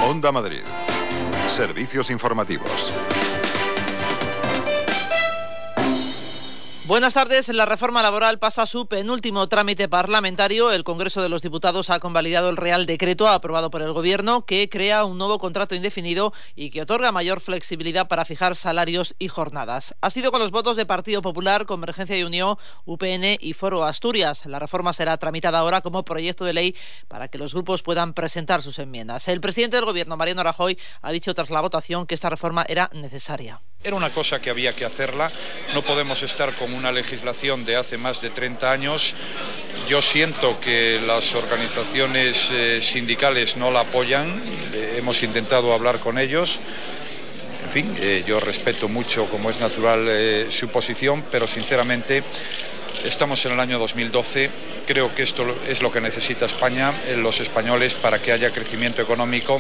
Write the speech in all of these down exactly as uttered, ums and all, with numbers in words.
Onda Madrid. Servicios informativos. Buenas tardes. La reforma laboral pasa a su penúltimo trámite parlamentario. El Congreso de los Diputados ha convalidado el Real Decreto aprobado por el Gobierno que crea un nuevo contrato indefinido y que otorga mayor flexibilidad para fijar salarios y jornadas. Ha sido con los votos de Partido Popular, Convergencia y Unión, U P N y Foro Asturias. La reforma será tramitada ahora como proyecto de ley para que los grupos puedan presentar sus enmiendas. El presidente del Gobierno, Mariano Rajoy, ha dicho tras la votación que esta reforma era necesaria. Era una cosa que había que hacerla, no podemos estar con una legislación de hace más de treinta años. Yo siento que las organizaciones eh, sindicales no la apoyan, eh, hemos intentado hablar con ellos. En fin, eh, yo respeto mucho, como es natural, eh, su posición, pero sinceramente estamos en el año dos mil doce, creo que esto es lo que necesita España, eh, los españoles, para que haya crecimiento económico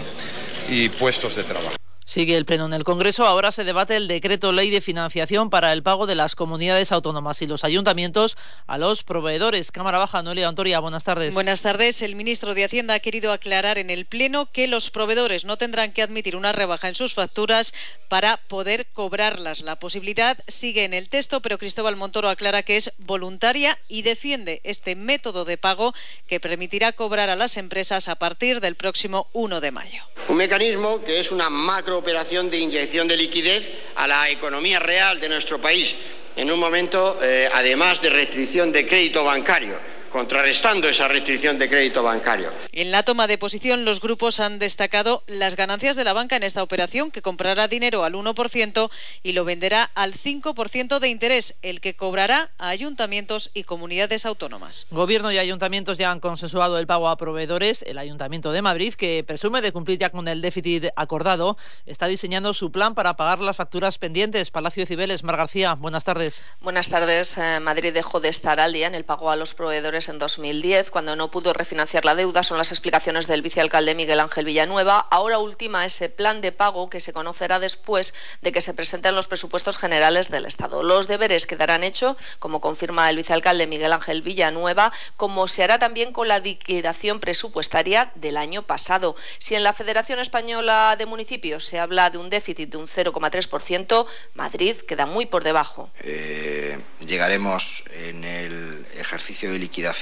y puestos de trabajo. Sigue el pleno en el Congreso. Ahora se debate el decreto ley de financiación para el pago de las comunidades autónomas y los ayuntamientos a los proveedores. Cámara Baja, Noelia Ontoria, buenas tardes. Buenas tardes. El ministro de Hacienda ha querido aclarar en el pleno que los proveedores no tendrán que admitir una rebaja en sus facturas para poder cobrarlas. La posibilidad sigue en el texto, pero Cristóbal Montoro aclara que es voluntaria y defiende este método de pago que permitirá cobrar a las empresas a partir del próximo uno de mayo. Un mecanismo que es una macro operación de inyección de liquidez a la economía real de nuestro país, en un momento, eh, además de restricción de crédito bancario, contrarrestando esa restricción de crédito bancario. En la toma de posición, los grupos han destacado las ganancias de la banca en esta operación, que comprará dinero al uno por ciento y lo venderá al cinco por ciento de interés, el que cobrará a ayuntamientos y comunidades autónomas. Gobierno y ayuntamientos ya han consensuado el pago a proveedores. El Ayuntamiento de Madrid, que presume de cumplir ya con el déficit acordado, está diseñando su plan para pagar las facturas pendientes. Palacio de Cibeles, Mar García, buenas tardes. Buenas tardes. Eh, Madrid dejó de estar al día en el pago a los proveedores en dos mil diez, cuando no pudo refinanciar la deuda. Son las explicaciones del vicealcalde Miguel Ángel Villanueva. Ahora ultima ese plan de pago que se conocerá después de que se presenten los presupuestos generales del Estado. Los deberes quedarán hechos, como confirma el vicealcalde Miguel Ángel Villanueva, como se hará también con la liquidación presupuestaria del año pasado. Si en la Federación Española de Municipios se habla de un déficit de un cero coma tres por ciento, Madrid queda muy por debajo. Eh, llegaremos en el ejercicio de liquidación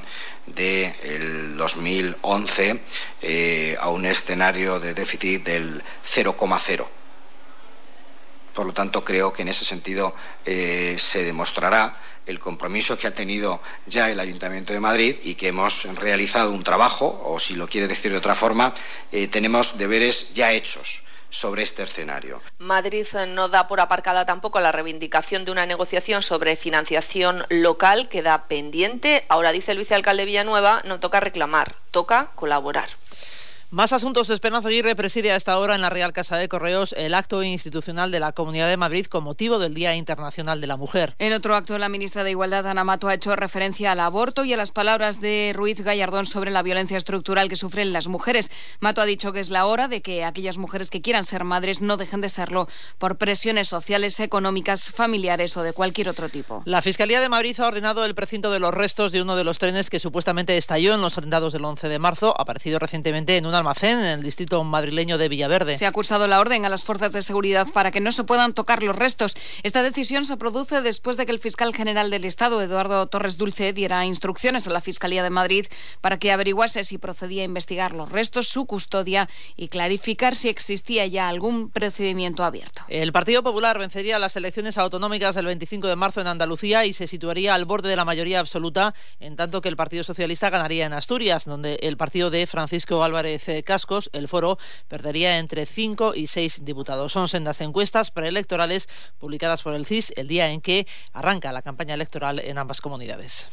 del dos mil once eh, a un escenario de déficit del cero coma cero. Por lo tanto, creo que en ese sentido eh, se demostrará el compromiso que ha tenido ya el Ayuntamiento de Madrid y que hemos realizado un trabajo, o si lo quiere decir de otra forma, eh, tenemos deberes ya hechos sobre este escenario. Madrid no da por aparcada tampoco la reivindicación de una negociación sobre financiación local, queda pendiente. Ahora, dice el vicealcalde Villanueva, no toca reclamar, toca colaborar. Más asuntos. Esperanza Aguirre preside a esta hora en la Real Casa de Correos el acto institucional de la Comunidad de Madrid con motivo del Día Internacional de la Mujer. En otro acto, la ministra de Igualdad, Ana Mato, ha hecho referencia al aborto y a las palabras de Ruiz Gallardón sobre la violencia estructural que sufren las mujeres. Mato ha dicho que es la hora de que aquellas mujeres que quieran ser madres no dejen de serlo por presiones sociales, económicas, familiares o de cualquier otro tipo. La Fiscalía de Madrid ha ordenado el precinto de los restos de uno de los trenes que supuestamente estalló en los atentados del once de marzo, aparecido recientemente en un almacén en el distrito madrileño de Villaverde. Se ha cursado la orden a las fuerzas de seguridad para que no se puedan tocar los restos. Esta decisión se produce después de que el fiscal general del Estado, Eduardo Torres Dulce, diera instrucciones a la Fiscalía de Madrid para que averiguase si procedía a investigar los restos, su custodia y clarificar si existía ya algún procedimiento abierto. El Partido Popular vencería las elecciones autonómicas del veinticinco de marzo en Andalucía y se situaría al borde de la mayoría absoluta, en tanto que el Partido Socialista ganaría en Asturias, donde el partido de Francisco Álvarez Cascos, el Foro, perdería entre cinco y seis diputados. Son sendas encuestas preelectorales publicadas por el C I S el día en que arranca la campaña electoral en ambas comunidades.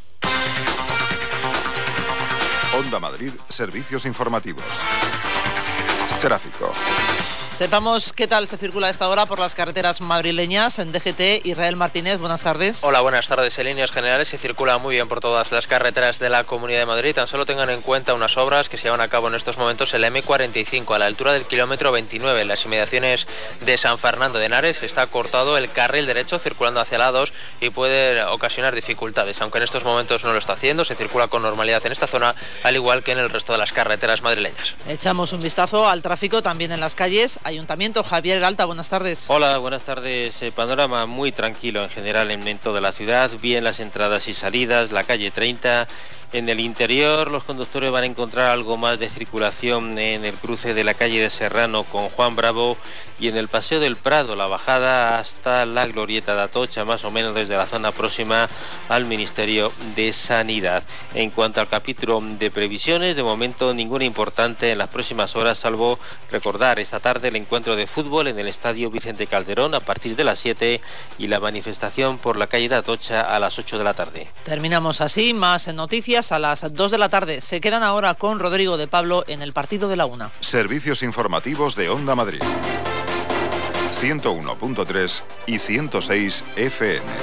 Onda Madrid, servicios informativos. Tráfico. Sepamos qué tal se circula a esta hora por las carreteras madrileñas. En D G T, Israel Martínez, buenas tardes. Hola, buenas tardes. En líneas generales se circula muy bien por todas las carreteras de la Comunidad de Madrid. Tan solo tengan en cuenta unas obras que se llevan a cabo en estos momentos en la M cuarenta y cinco, a la altura del kilómetro veintinueve, en las inmediaciones de San Fernando de Henares. Está cortado el carril derecho circulando hacia lados y puede ocasionar dificultades, aunque en estos momentos no lo está haciendo. Se circula con normalidad en esta zona, al igual que en el resto de las carreteras madrileñas. Echamos un vistazo al tráfico también en las calles. Ayuntamiento, Javier Alta, buenas tardes. Hola, buenas tardes. Eh, panorama muy tranquilo en general en toda la ciudad. Bien las entradas y salidas, la calle treinta. En el interior los conductores van a encontrar algo más de circulación en el cruce de la calle de Serrano con Juan Bravo y en el Paseo del Prado, la bajada hasta la Glorieta de Atocha, más o menos desde la zona próxima al Ministerio de Sanidad. En cuanto al capítulo de previsiones, de momento ninguna importante en las próximas horas, salvo recordar esta tarde el encuentro de fútbol en el Estadio Vicente Calderón a partir de las siete y la manifestación por la calle de Atocha a las ocho de la tarde. Terminamos así, más en noticias a las dos de la tarde. Se quedan ahora con Rodrigo de Pablo en el partido de la una. Servicios informativos de Onda Madrid. ciento uno punto tres y ciento seis F M.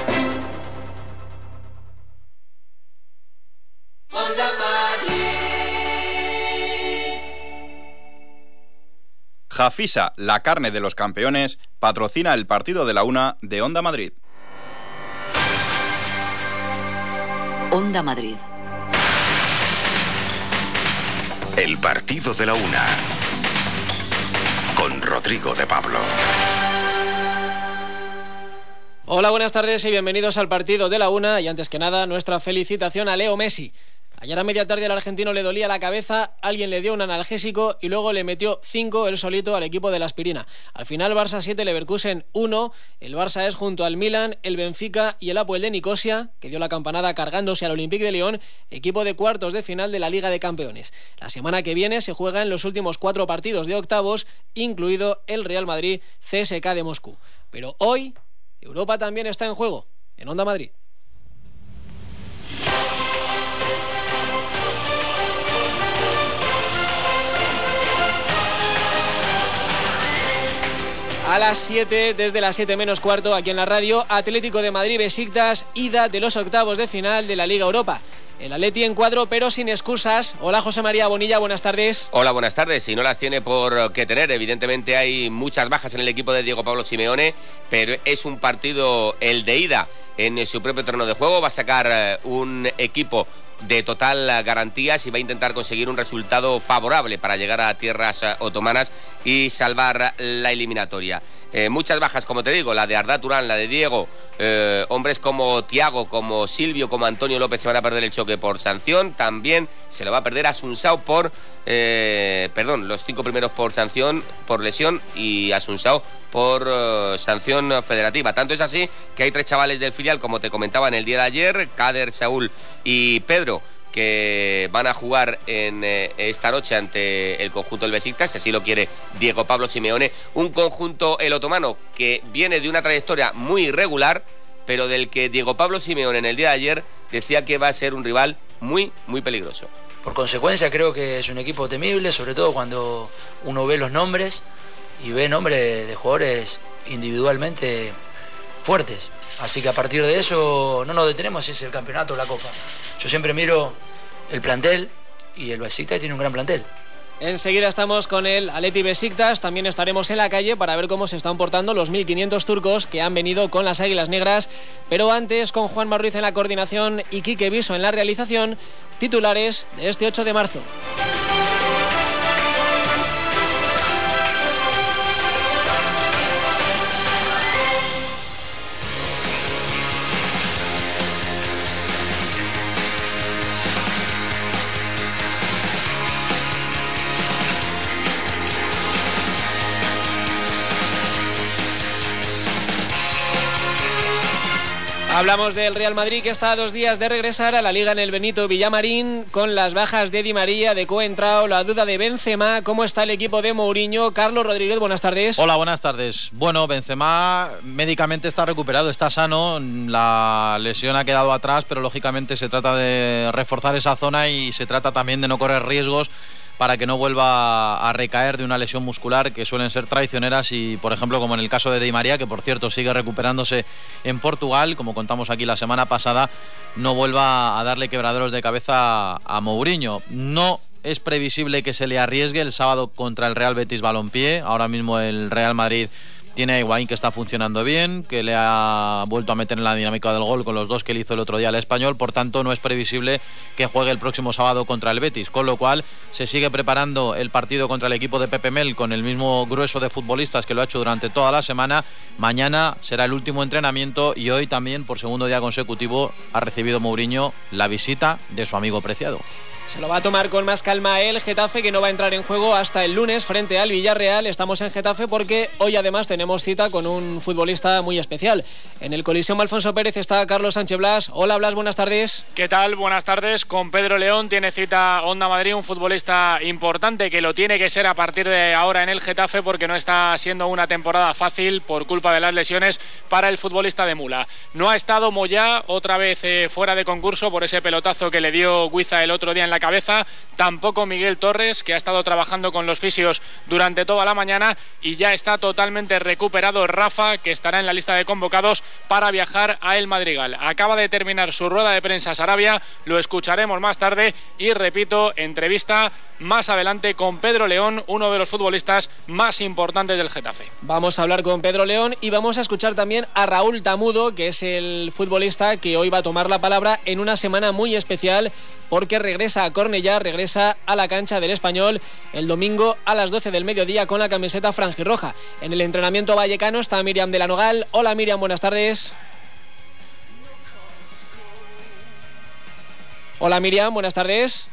Onda Madrid. Jafisa, la carne de los campeones, patrocina el partido de la una de Onda Madrid. Onda Madrid. El partido de la una, con Rodrigo de Pablo. Hola, buenas tardes y bienvenidos al partido de la una. Y antes que nada, nuestra felicitación a Leo Messi. Ayer a media tarde al argentino le dolía la cabeza, alguien le dio un analgésico y luego le metió cinco él solito al equipo de la aspirina. Al final Barça siete, Leverkusen uno. El Barça es junto al Milan, el Benfica y el Apoel de Nicosia, que dio la campanada cargándose al Olympique de Lyon, equipo de cuartos de final de la Liga de Campeones. La semana que viene se juegan los últimos cuatro partidos de octavos, incluido el Real Madrid C S K de Moscú. Pero hoy Europa también está en juego, en Onda Madrid. A las siete, desde las siete menos cuarto, aquí en la radio, Atlético de Madrid Besiktas, ida de los octavos de final de la Liga Europa. El Atleti en cuadro, pero sin excusas. Hola, José María Bonilla, buenas tardes. Hola, buenas tardes. Y no las tiene por qué tener. Evidentemente hay muchas bajas en el equipo de Diego Pablo Simeone, pero es un partido, el de ida, en su propio terreno de juego. Va a sacar un equipo de total garantías y va a intentar conseguir un resultado favorable para llegar a tierras otomanas y salvar la eliminatoria. Eh, muchas bajas, como te digo, la de Arda Turán, la de Diego, eh, hombres como Thiago, como Silvio, como Antonio López se van a perder el choque por sanción. También se lo va a perder Asunsao por eh, perdón, los cinco primeros por sanción, por lesión, y Asunsao por uh, sanción federativa. Tanto es así que hay tres chavales del filial, como te comentaba en el día de ayer, Kader, Saúl y Pedro, que van a jugar en eh, esta noche ante el conjunto del Besiktas, si así lo quiere Diego Pablo Simeone. Un conjunto, el otomano, que viene de una trayectoria muy irregular, pero del que Diego Pablo Simeone en el día de ayer decía que va a ser un rival muy, muy peligroso. Por consecuencia creo que es un equipo temible, sobre todo cuando uno ve los nombres y ve nombres de jugadores individualmente fuertes. Así que a partir de eso no nos detenemos, es el campeonato o la copa. Yo siempre miro el plantel y el Besiktas tiene un gran plantel. Enseguida estamos con el Atleti Besiktas, también estaremos en la calle para ver cómo se están portando los mil quinientos turcos que han venido con las Águilas Negras. Pero antes, con Juan Ruiz en la coordinación y Quique Viso en la realización, titulares de este ocho de marzo. Hablamos del Real Madrid, que está a dos días de regresar a la Liga en el Benito Villamarín, con las bajas de Di María, de Coentrao, la duda de Benzema. ¿Cómo está el equipo de Mourinho? Carlos Rodríguez, buenas tardes. Hola, buenas tardes. Bueno, Benzema médicamente está recuperado, está sano, la lesión ha quedado atrás, pero lógicamente se trata de reforzar esa zona y se trata también de no correr riesgos para que no vuelva a recaer de una lesión muscular que suelen ser traicioneras y, por ejemplo, como en el caso de Di María, que por cierto sigue recuperándose en Portugal, como contamos aquí la semana pasada, no vuelva a darle quebraderos de cabeza a Mourinho. No es previsible que se le arriesgue el sábado contra el Real Betis Balompié. Ahora mismo el Real Madrid tiene a Higuaín, que está funcionando bien, que le ha vuelto a meter en la dinámica del gol con los dos que le hizo el otro día al Español, por tanto no es previsible que juegue el próximo sábado contra el Betis, con lo cual se sigue preparando el partido contra el equipo de Pepe Mel con el mismo grueso de futbolistas que lo ha hecho durante toda la semana. Mañana será el último entrenamiento y hoy también, por segundo día consecutivo, ha recibido Mourinho la visita de su amigo Preciado. Se lo va a tomar con más calma el Getafe, que no va a entrar en juego hasta el lunes frente al Villarreal. Estamos en Getafe porque hoy además tenemos cita con un futbolista muy especial. En el Coliseum Alfonso Pérez está Carlos Sánchez Blas. Hola Blas, buenas tardes. ¿Qué tal? Buenas tardes. Con Pedro León tiene cita Onda Madrid, un futbolista importante que lo tiene que ser a partir de ahora en el Getafe, porque no está siendo una temporada fácil por culpa de las lesiones para el futbolista de Mula. No ha estado Moyá, otra vez eh, fuera de concurso por ese pelotazo que le dio Guiza el otro día en la cabeza, tampoco Miguel Torres, que ha estado trabajando con los fisios durante toda la mañana, y ya está totalmente recuperado Rafa, que estará en la lista de convocados para viajar a El Madrigal. Acaba de terminar su rueda de prensa Sarabia, lo escucharemos más tarde y repito, entrevista más adelante con Pedro León, uno de los futbolistas más importantes del Getafe. Vamos a hablar con Pedro León y vamos a escuchar también a Raúl Tamudo, que es el futbolista que hoy va a tomar la palabra en una semana muy especial, porque regresa a Cornellá, regresa a la cancha del Español el domingo a las doce del mediodía con la camiseta franjirroja. En el entrenamiento vallecano está Miriam de la Nogal. Hola Miriam, buenas tardes. Hola Miriam, buenas tardes.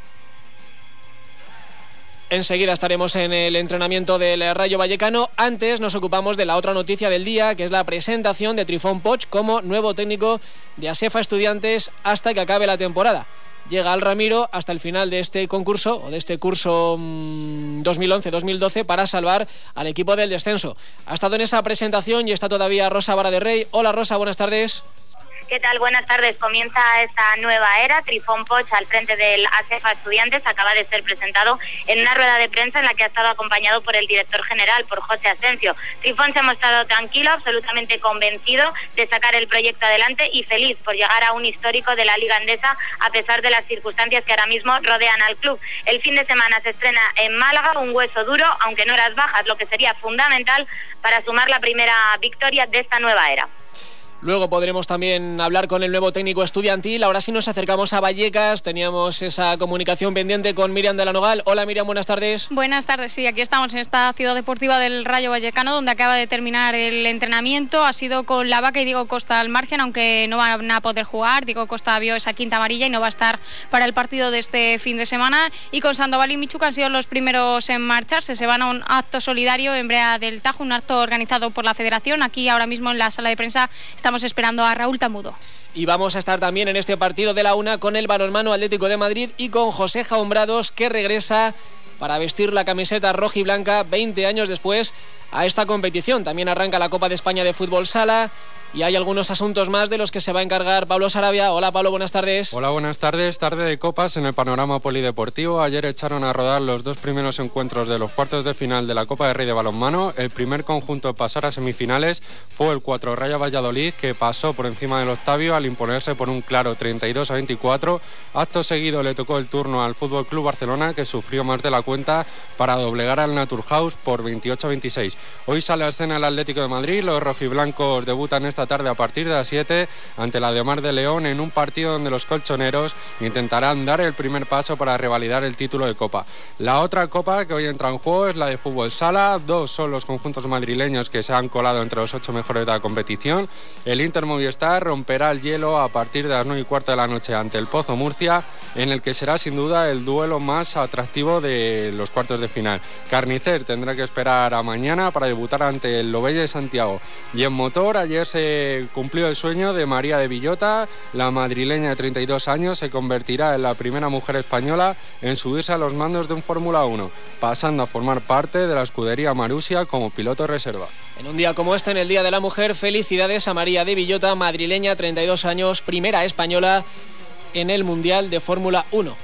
Enseguida estaremos en el entrenamiento del Rayo Vallecano. Antes nos ocupamos de la otra noticia del día, que es la presentación de Trifón Poch como nuevo técnico de Asefa Estudiantes hasta que acabe la temporada. Llega al Ramiro hasta el final de este concurso, o de este curso mmm, dos mil once dos mil doce, para salvar al equipo del descenso. Ha estado en esa presentación y está todavía Rosa Vara de Rey. Hola Rosa, buenas tardes. ¿Qué tal? Buenas tardes. Comienza esta nueva era. Trifón Poch al frente del Asefa Estudiantes acaba de ser presentado en una rueda de prensa en la que ha estado acompañado por el director general, por José Asensio. Trifón se ha mostrado tranquilo, absolutamente convencido de sacar el proyecto adelante y feliz por llegar a un histórico de la Liga Endesa a pesar de las circunstancias que ahora mismo rodean al club. El fin de semana se estrena en Málaga, un hueso duro, aunque en horas bajas, lo que sería fundamental para sumar la primera victoria de esta nueva era. Luego podremos también hablar con el nuevo técnico estudiantil. Ahora sí nos acercamos a Vallecas. Teníamos esa comunicación pendiente con Miriam de la Nogal. Hola Miriam, buenas tardes. Buenas tardes, sí, aquí estamos en esta ciudad deportiva del Rayo Vallecano, donde acaba de terminar el entrenamiento. Ha sido con La Vaca y Diego Costa al margen, aunque no van a poder jugar. Diego Costa vio esa quinta amarilla y no va a estar para el partido de este fin de semana. Y con Sandoval y Michuca han sido los primeros en marcharse. Se van a un acto solidario en Brea del Tajo, un acto organizado por la Federación. Aquí ahora mismo en la sala de prensa estamos esperando a Raúl Tamudo. Y vamos a estar también en este partido de la una con el Balonmano Atlético de Madrid y con José Jaumbrados, que regresa para vestir la camiseta roja y blanca veinte años después a esta competición. También arranca la Copa de España de Fútbol Sala y hay algunos asuntos más de los que se va a encargar Pablo Sarabia. Hola Pablo, buenas tardes. Hola, buenas tardes. Tarde de copas en el panorama polideportivo. Ayer echaron a rodar los dos primeros encuentros de los cuartos de final de la Copa de Rey de Balonmano. El primer conjunto a pasar a semifinales fue el cuatro Raya Valladolid, que pasó por encima del Octavio al imponerse por un claro treinta y dos a veinticuatro. Acto seguido le tocó el turno al Fútbol Club Barcelona, que sufrió más de la cuenta para doblegar al Naturhaus por veintiocho a veintiséis. Hoy sale a escena el Atlético de Madrid. Los rojiblancos debutan esta tarde a partir de las siete ante la de Omar de León, en un partido donde los colchoneros intentarán dar el primer paso para revalidar el título de Copa. La otra Copa que hoy entra en juego es la de Fútbol Sala. Dos son los conjuntos madrileños que se han colado entre los ocho mejores de la competición. El Inter Movistar romperá el hielo a partir de las nueve y cuarto de la noche ante el Pozo Murcia, en el que será sin duda el duelo más atractivo de los cuartos de final. Carnicer tendrá que esperar a mañana para debutar ante el Lovella de Santiago. Y en motor, ayer se cumplió el sueño de María de Villota. La madrileña de treinta y dos años se convertirá en la primera mujer española en subirse a los mandos de un Fórmula uno, pasando a formar parte de la escudería Marussia como piloto reserva. En un día como este, en el Día de la Mujer, felicidades a María de Villota, madrileña, treinta y dos años, primera española en el Mundial de Fórmula uno.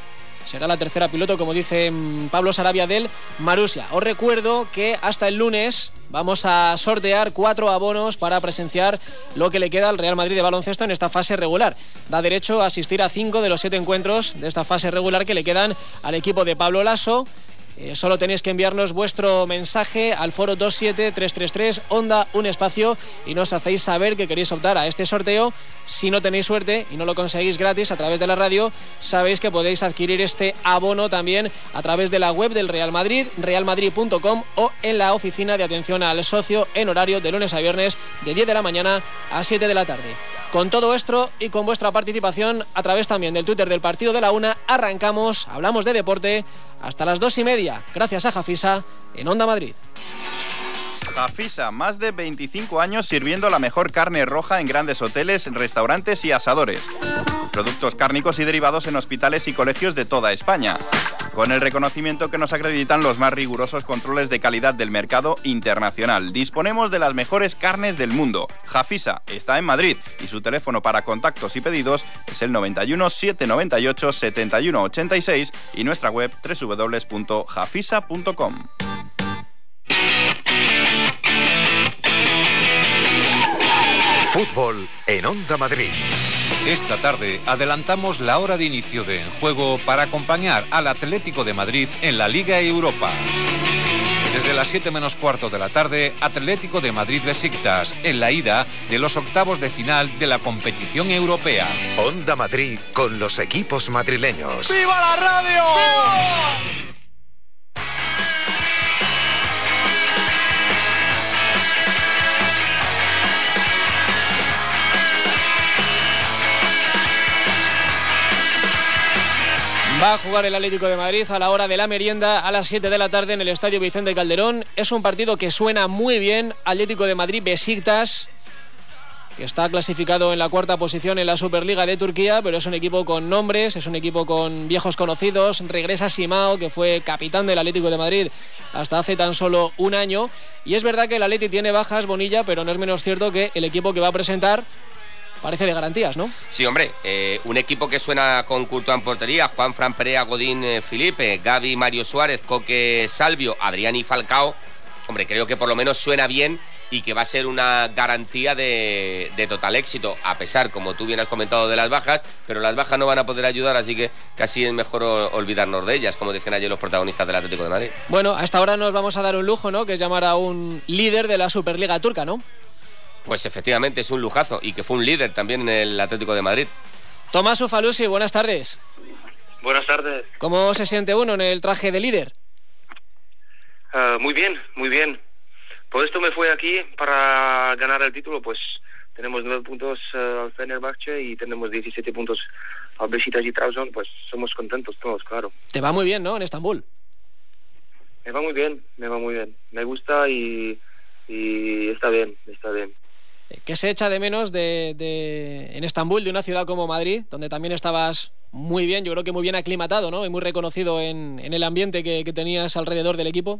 será la tercera piloto, como dice Pablo Sarabia, del Marussia. Os recuerdo que hasta el lunes vamos a sortear cuatro abonos para presenciar lo que le queda al Real Madrid de baloncesto en esta fase regular. Da derecho a asistir a cinco de los siete encuentros de esta fase regular que le quedan al equipo de Pablo Lasso. Eh, solo tenéis que enviarnos vuestro mensaje al foro dos siete tres tres tres Onda un espacio y nos hacéis saber que queréis optar a este sorteo. Si no tenéis suerte y no lo conseguís gratis a través de la radio, sabéis que podéis adquirir este abono también a través de la web del Real Madrid, real madrid punto com, o en la oficina de atención al socio en horario de lunes a viernes de diez de la mañana a siete de la tarde. Con todo esto y con vuestra participación a través también del Twitter del Partido de la Una, arrancamos, hablamos de deporte hasta las dos y media, gracias a Jafisa en Onda Madrid. Jafisa, más de veinticinco años sirviendo la mejor carne roja en grandes hoteles, restaurantes y asadores. Productos cárnicos y derivados en hospitales y colegios de toda España. Con el reconocimiento que nos acreditan los más rigurosos controles de calidad del mercado internacional. Disponemos de las mejores carnes del mundo. Jafisa está en Madrid y su teléfono para contactos y pedidos es el noventa y uno, setecientos noventa y ocho, setenta y uno ochenta y seis y nuestra web doble u doble u doble u punto jafisa punto com. Fútbol en Onda Madrid. Esta tarde adelantamos la hora de inicio de En Juego para acompañar al Atlético de Madrid en la Liga Europa. Desde las siete menos cuarto de la tarde, Atlético de Madrid-Besiktas, en la ida de los octavos de final de la competición europea. Onda Madrid con los equipos madrileños. ¡Viva la radio! ¡Viva! Va a jugar el Atlético de Madrid a la hora de la merienda a las siete de la tarde en el Estadio Vicente Calderón. Es un partido que suena muy bien. Atlético de Madrid-Besiktas, que está clasificado en la cuarta posición en la Superliga de Turquía, pero es un equipo con nombres, es un equipo con viejos conocidos. Regresa Simao, que fue capitán del Atlético de Madrid hasta hace tan solo un año. Y es verdad que el Atleti tiene bajas, Bonilla, pero no es menos cierto que el equipo que va a presentar parece de garantías, ¿no? Sí, hombre, eh, un equipo que suena con Courtois en portería, Juan Fran Perea, Godín, eh, Felipe, Gavi, Mario Suárez, Coque, Salvio, Adrián y Falcao. Hombre, creo que por lo menos suena bien y que va a ser una garantía de, de total éxito, a pesar, como tú bien has comentado, de las bajas, pero las bajas no van a poder ayudar, así que casi es mejor olvidarnos de ellas, como decían ayer los protagonistas del Atlético de Madrid. Bueno, hasta ahora nos vamos a dar un lujo, ¿no?, que es llamar a un líder de la Superliga turca, ¿no? Pues efectivamente es un lujazo y que fue un líder también en el Atlético de Madrid. Tomás Ufalusi, buenas tardes. Buenas tardes. ¿Cómo se siente uno en el traje de líder? Uh, muy bien, muy bien. Por esto me fui aquí para ganar el título, pues tenemos nueve puntos uh, al Fenerbahce y tenemos diecisiete puntos al Beşiktaş y Trabzon, pues somos contentos todos, claro. Te va muy bien, ¿no?, en Estambul. Me va muy bien, me va muy bien. Me gusta y, y está bien, está bien. ¿Qué se echa de menos de, de en Estambul, de una ciudad como Madrid, donde también estabas muy bien, yo creo que muy bien aclimatado, ¿no?, y muy reconocido en, en el ambiente que, que tenías alrededor del equipo?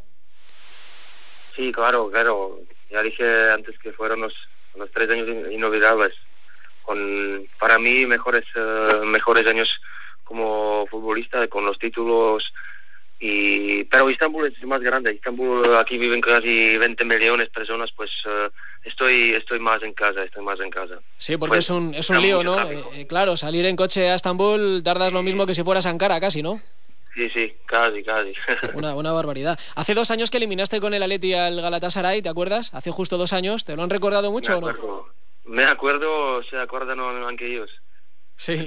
Sí, claro, claro. Ya dije antes que fueron los, los tres años inolvidables. Con, para mí, mejores, uh, mejores años como futbolista, con los títulos. Y, pero Istambul es más grande. Istambul, aquí viven casi veinte millones de personas, pues uh, estoy estoy más en casa, estoy más en casa. Sí, porque pues, es un es un lío, ¿no? Eh, claro, salir en coche a Estambul tardas lo mismo que si fueras a Ankara, casi, ¿no? Sí, sí, casi, casi. Una, una barbaridad. Hace dos años que eliminaste con el Atleti al Galatasaray, ¿te acuerdas? Hace justo dos años. ¿Te lo han recordado mucho o no? Me acuerdo, se acuerdan aunque ellos. Sí.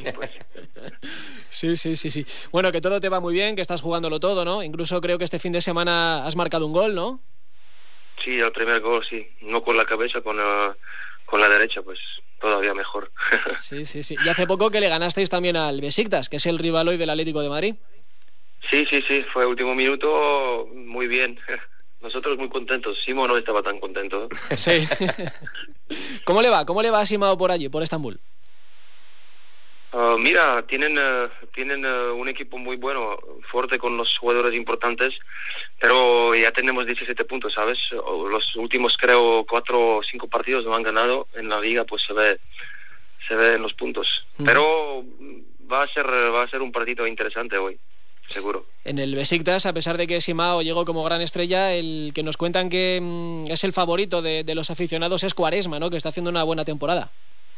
sí, sí, sí, sí. Bueno, que todo te va muy bien, que estás jugándolo todo, ¿no? Incluso creo que este fin de semana has marcado un gol, ¿no? Sí, el primer gol, sí. No con la cabeza, con, uh, con la derecha, pues todavía mejor. sí, sí, sí. Y hace poco que le ganasteis también al Besiktas, que es el rival hoy del Atlético de Madrid. Sí, sí, sí. Fue último minuto, muy bien. Nosotros muy contentos. Simo no estaba tan contento. Sí. ¿Cómo le va? ¿Cómo le va a Simao por allí, por Estambul? Uh, mira, tienen uh, tienen uh, un equipo muy bueno, fuerte con los jugadores importantes, pero ya tenemos diecisiete puntos, ¿sabes? Los últimos, creo, cuatro o cinco partidos no han ganado en la liga, pues se ve se ve en los puntos. Mm. Pero va a ser va a ser un partido interesante hoy. seguro. En el Besiktas, a pesar de que Simao llegó como gran estrella, el que nos cuentan que mmm, es el favorito de, de los aficionados es Quaresma, ¿no? Que está haciendo una buena temporada.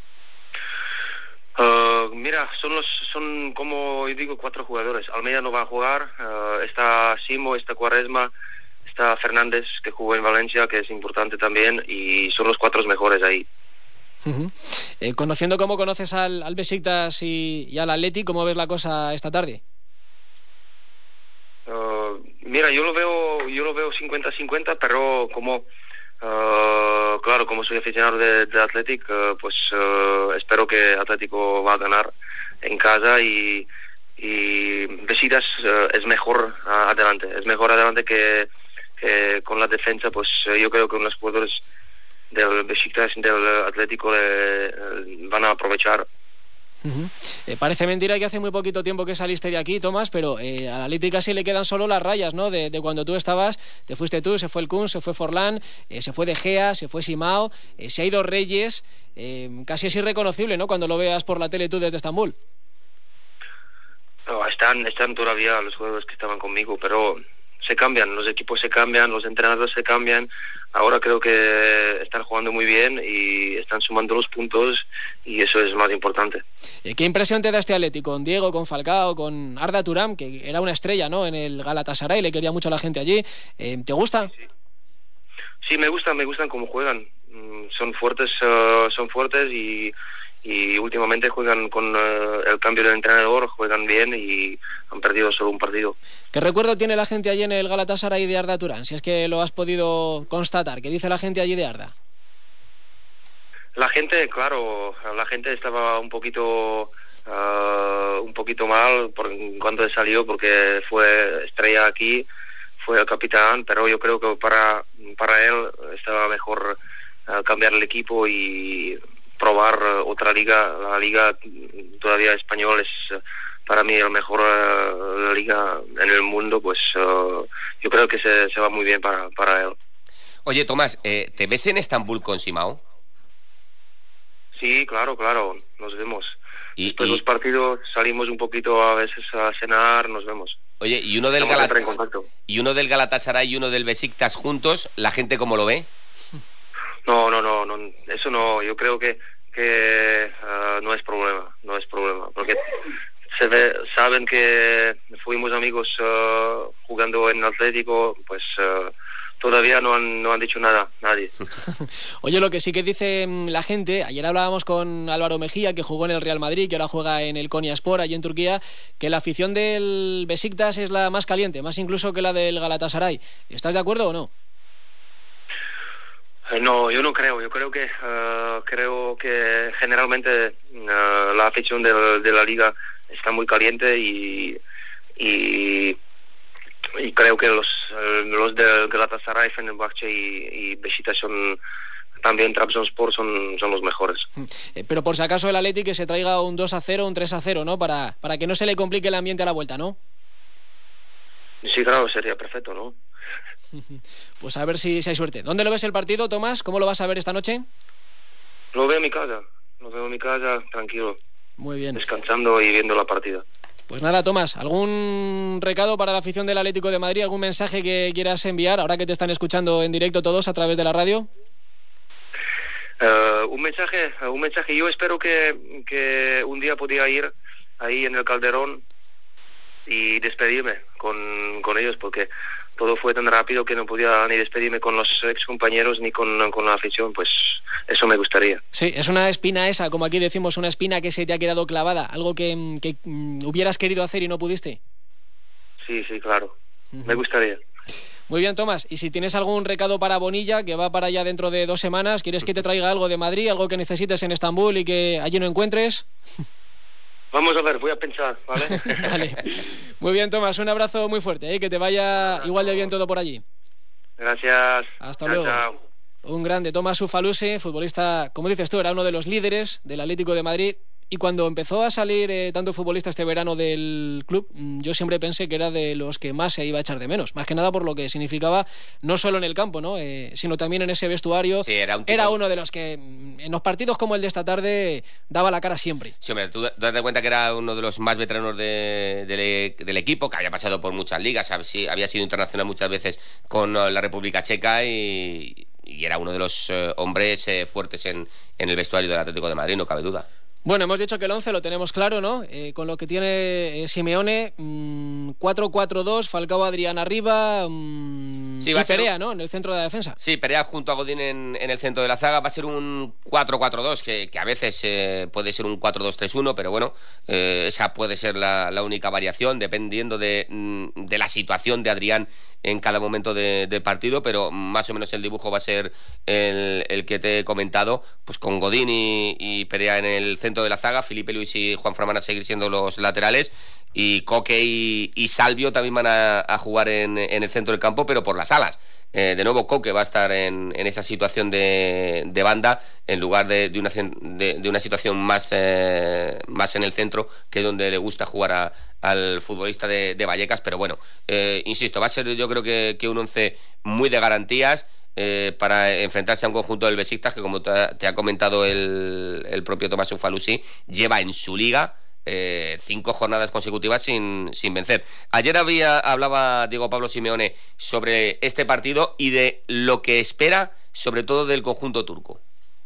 Uh, mira, son los son como yo digo cuatro jugadores. Almeida no va a jugar, uh, está Simo, está Quaresma, está Fernández, que jugó en Valencia, que es importante también, y son los cuatro mejores ahí. Uh-huh. eh, conociendo cómo conoces al, al Besiktas y, y al Atleti, ¿cómo ves la cosa esta tarde? Uh, mira, yo lo veo yo lo veo cincuenta cincuenta, pero como uh, claro, como soy aficionado de, de Athletic, uh, pues uh, espero que Atlético va a ganar en casa y, y Besiktas uh, es mejor uh, adelante, es mejor adelante que, que con la defensa. Pues uh, yo creo que los jugadores del Besiktas y del Atlético le, uh, van a aprovechar. Uh-huh. Eh, parece mentira que hace muy poquito tiempo que saliste de aquí, Tomás, pero eh, a la Atleti casi le quedan solo las rayas, ¿no? De, de cuando tú estabas, te fuiste tú, se fue el Kun, se fue Forlán, eh, se fue De Gea, se fue Simao, eh, se ha ido Reyes, eh, casi es irreconocible, ¿no? Cuando lo veas por la tele tú desde Estambul. No, están, están todavía los jugadores que estaban conmigo, pero se cambian, los equipos se cambian, los entrenadores se cambian. Ahora creo que están jugando muy bien y están sumando los puntos y eso es más importante. ¿Qué impresión te da este Atleti con Diego, con Falcao, con Arda Turan, que era una estrella, ¿no? En el Galatasaray, le quería mucho a la gente allí. ¿Te gusta? Sí, sí, me gustan, me gustan cómo juegan. Son fuertes, uh, son fuertes y, y últimamente juegan con uh, el cambio de entrenador, juegan bien y han perdido solo un partido. ¿Qué recuerdo tiene la gente allí en el Galatasaray de Arda Turan? Si es que lo has podido constatar, ¿qué dice la gente allí de Arda? La gente, claro, la gente estaba un poquito uh, un poquito mal por cuando salió, porque fue estrella aquí, fue el capitán, pero yo creo que para, para él estaba mejor uh, cambiar el equipo y probar otra liga. La liga todavía española es uh, para mí la mejor uh, liga en el mundo, pues uh, yo creo que se, se va muy bien para, para él. Oye, Tomás, eh, ¿te ves en Estambul con Simao? Sí, claro, claro, nos vemos. Y, Después y... los partidos salimos un poquito a veces a cenar, nos vemos. Oye, y uno del Galat... y uno del Galatasaray y uno del Besiktas juntos, ¿la gente cómo lo ve? No, no, no, no, eso no, yo creo que que uh, no es problema, no es problema, porque se ve, saben que fuimos amigos uh, jugando en Atlético, pues uh, todavía no han, no han dicho nada, nadie. Oye, lo que sí que dice la gente, ayer hablábamos con Álvaro Mejía, que jugó en el Real Madrid, que ahora juega en el Konyaspor, allí en Turquía, que la afición del Besiktas es la más caliente, más incluso que la del Galatasaray. ¿Estás de acuerdo o no? No, yo no creo. Yo creo que uh, creo que generalmente uh, la afición de, de la liga está muy caliente y y, y creo que los los del Galatasaray, Fenerbahce y, y Besiktas son también Trabzonspor son son los mejores. Eh, pero por si acaso el Atleti que se traiga un dos a cero, un tres a cero, ¿no? Para para que no se le complique el ambiente a la vuelta, ¿no? Sí, claro, sería perfecto, ¿no? Pues a ver si, si hay suerte. ¿Dónde lo ves el partido, Tomás? ¿Cómo lo vas a ver esta noche? Lo veo en mi casa, lo veo en mi casa, tranquilo. Muy bien. Descansando y viendo la partida. Pues nada, Tomás, ¿algún recado para la afición del Atlético de Madrid? ¿Algún mensaje que quieras enviar ahora que te están escuchando en directo todos a través de la radio? Uh, un mensaje, un mensaje. Yo espero que, que un día podía ir ahí en el Calderón y despedirme con, con ellos, porque todo fue tan rápido que no podía ni despedirme con los ex compañeros ni con, con la afición. Pues eso me gustaría. Sí, es una espina esa, como aquí decimos, una espina que se te ha quedado clavada, algo que, que mm, hubieras querido hacer y no pudiste. Sí, sí, claro, uh-huh. Me gustaría. Muy bien, Tomás, y si tienes algún recado para Bonilla, que va para allá dentro de dos semanas, ¿quieres que te traiga algo de Madrid, algo que necesites en Estambul y que allí no encuentres? Vamos a ver, voy a pensar, ¿vale? Vale. Muy bien, Tomás, un abrazo muy fuerte, ¿eh? Que te vaya igual de bien todo por allí. Gracias. Hasta chao, luego. Chao. Un grande, Tomás Ufaluse, futbolista, como dices tú, era uno de los líderes del Atlético de Madrid, y cuando empezó a salir eh, tanto futbolista este verano del club, yo siempre pensé que era de los que más se iba a echar de menos, más que nada por lo que significaba no solo en el campo, ¿no? Eh, sino también en ese vestuario. Sí, era, un tipo... era uno de los que en los partidos como el de esta tarde daba la cara siempre. Sí, hombre, tú date cuenta que era uno de los más veteranos de, de, del equipo, que había pasado por muchas ligas, había sido internacional muchas veces con la República Checa y, y era uno de los eh, hombres eh, fuertes en, en el vestuario del Atlético de Madrid, no cabe duda. Bueno, hemos dicho que el once lo tenemos claro, ¿no? Eh, con lo que tiene eh, Simeone, mmm, cuatro cuatro dos, Falcao, Adrián arriba, mmm, sí, y Perea, un... ¿no? En el centro de la defensa. Sí, Perea junto a Godín en, en el centro de la zaga. Va a ser un cuatro cuatro dos, que, que a veces eh, puede ser un cuatro dos tres uno, pero bueno, eh, esa puede ser la, la única variación, dependiendo de, de la situación de Adrián en cada momento de, de partido, pero más o menos el dibujo va a ser el, el que te he comentado, pues con Godín y, y Perea en el centro de la zaga, Felipe Luis y Juan Fran van a seguir siendo los laterales, y Coque y, y Salvio también van a, a jugar en, en el centro del campo, pero por las alas. Eh, de nuevo Coque va a estar en, en esa situación de, de banda en lugar de, de, una, de, de una situación más, eh, más en el centro, que es donde le gusta jugar a, al futbolista de, de Vallecas. Pero bueno, eh, insisto, va a ser yo creo que, que un once muy de garantías eh, para enfrentarse a un conjunto del Besiktas que, como te ha, te ha comentado el, el propio Tomás Ufalusi, lleva en su liga Eh, cinco jornadas consecutivas sin, sin vencer. Ayer había, hablaba Diego Pablo Simeone sobre este partido y de lo que espera, sobre todo del conjunto turco.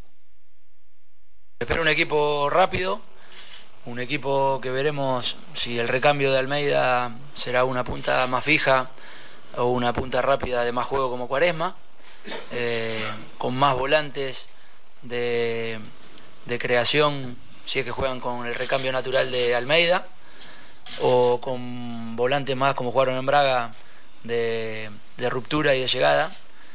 Espero un equipo rápido, un equipo que veremos si el recambio de Almeida será una punta más fija o una punta rápida de más juego como Quaresma, eh, con más volantes de, de creación, si es que juegan con el recambio natural de Almeida, o con volantes más como jugaron en Braga, de, de ruptura y de llegada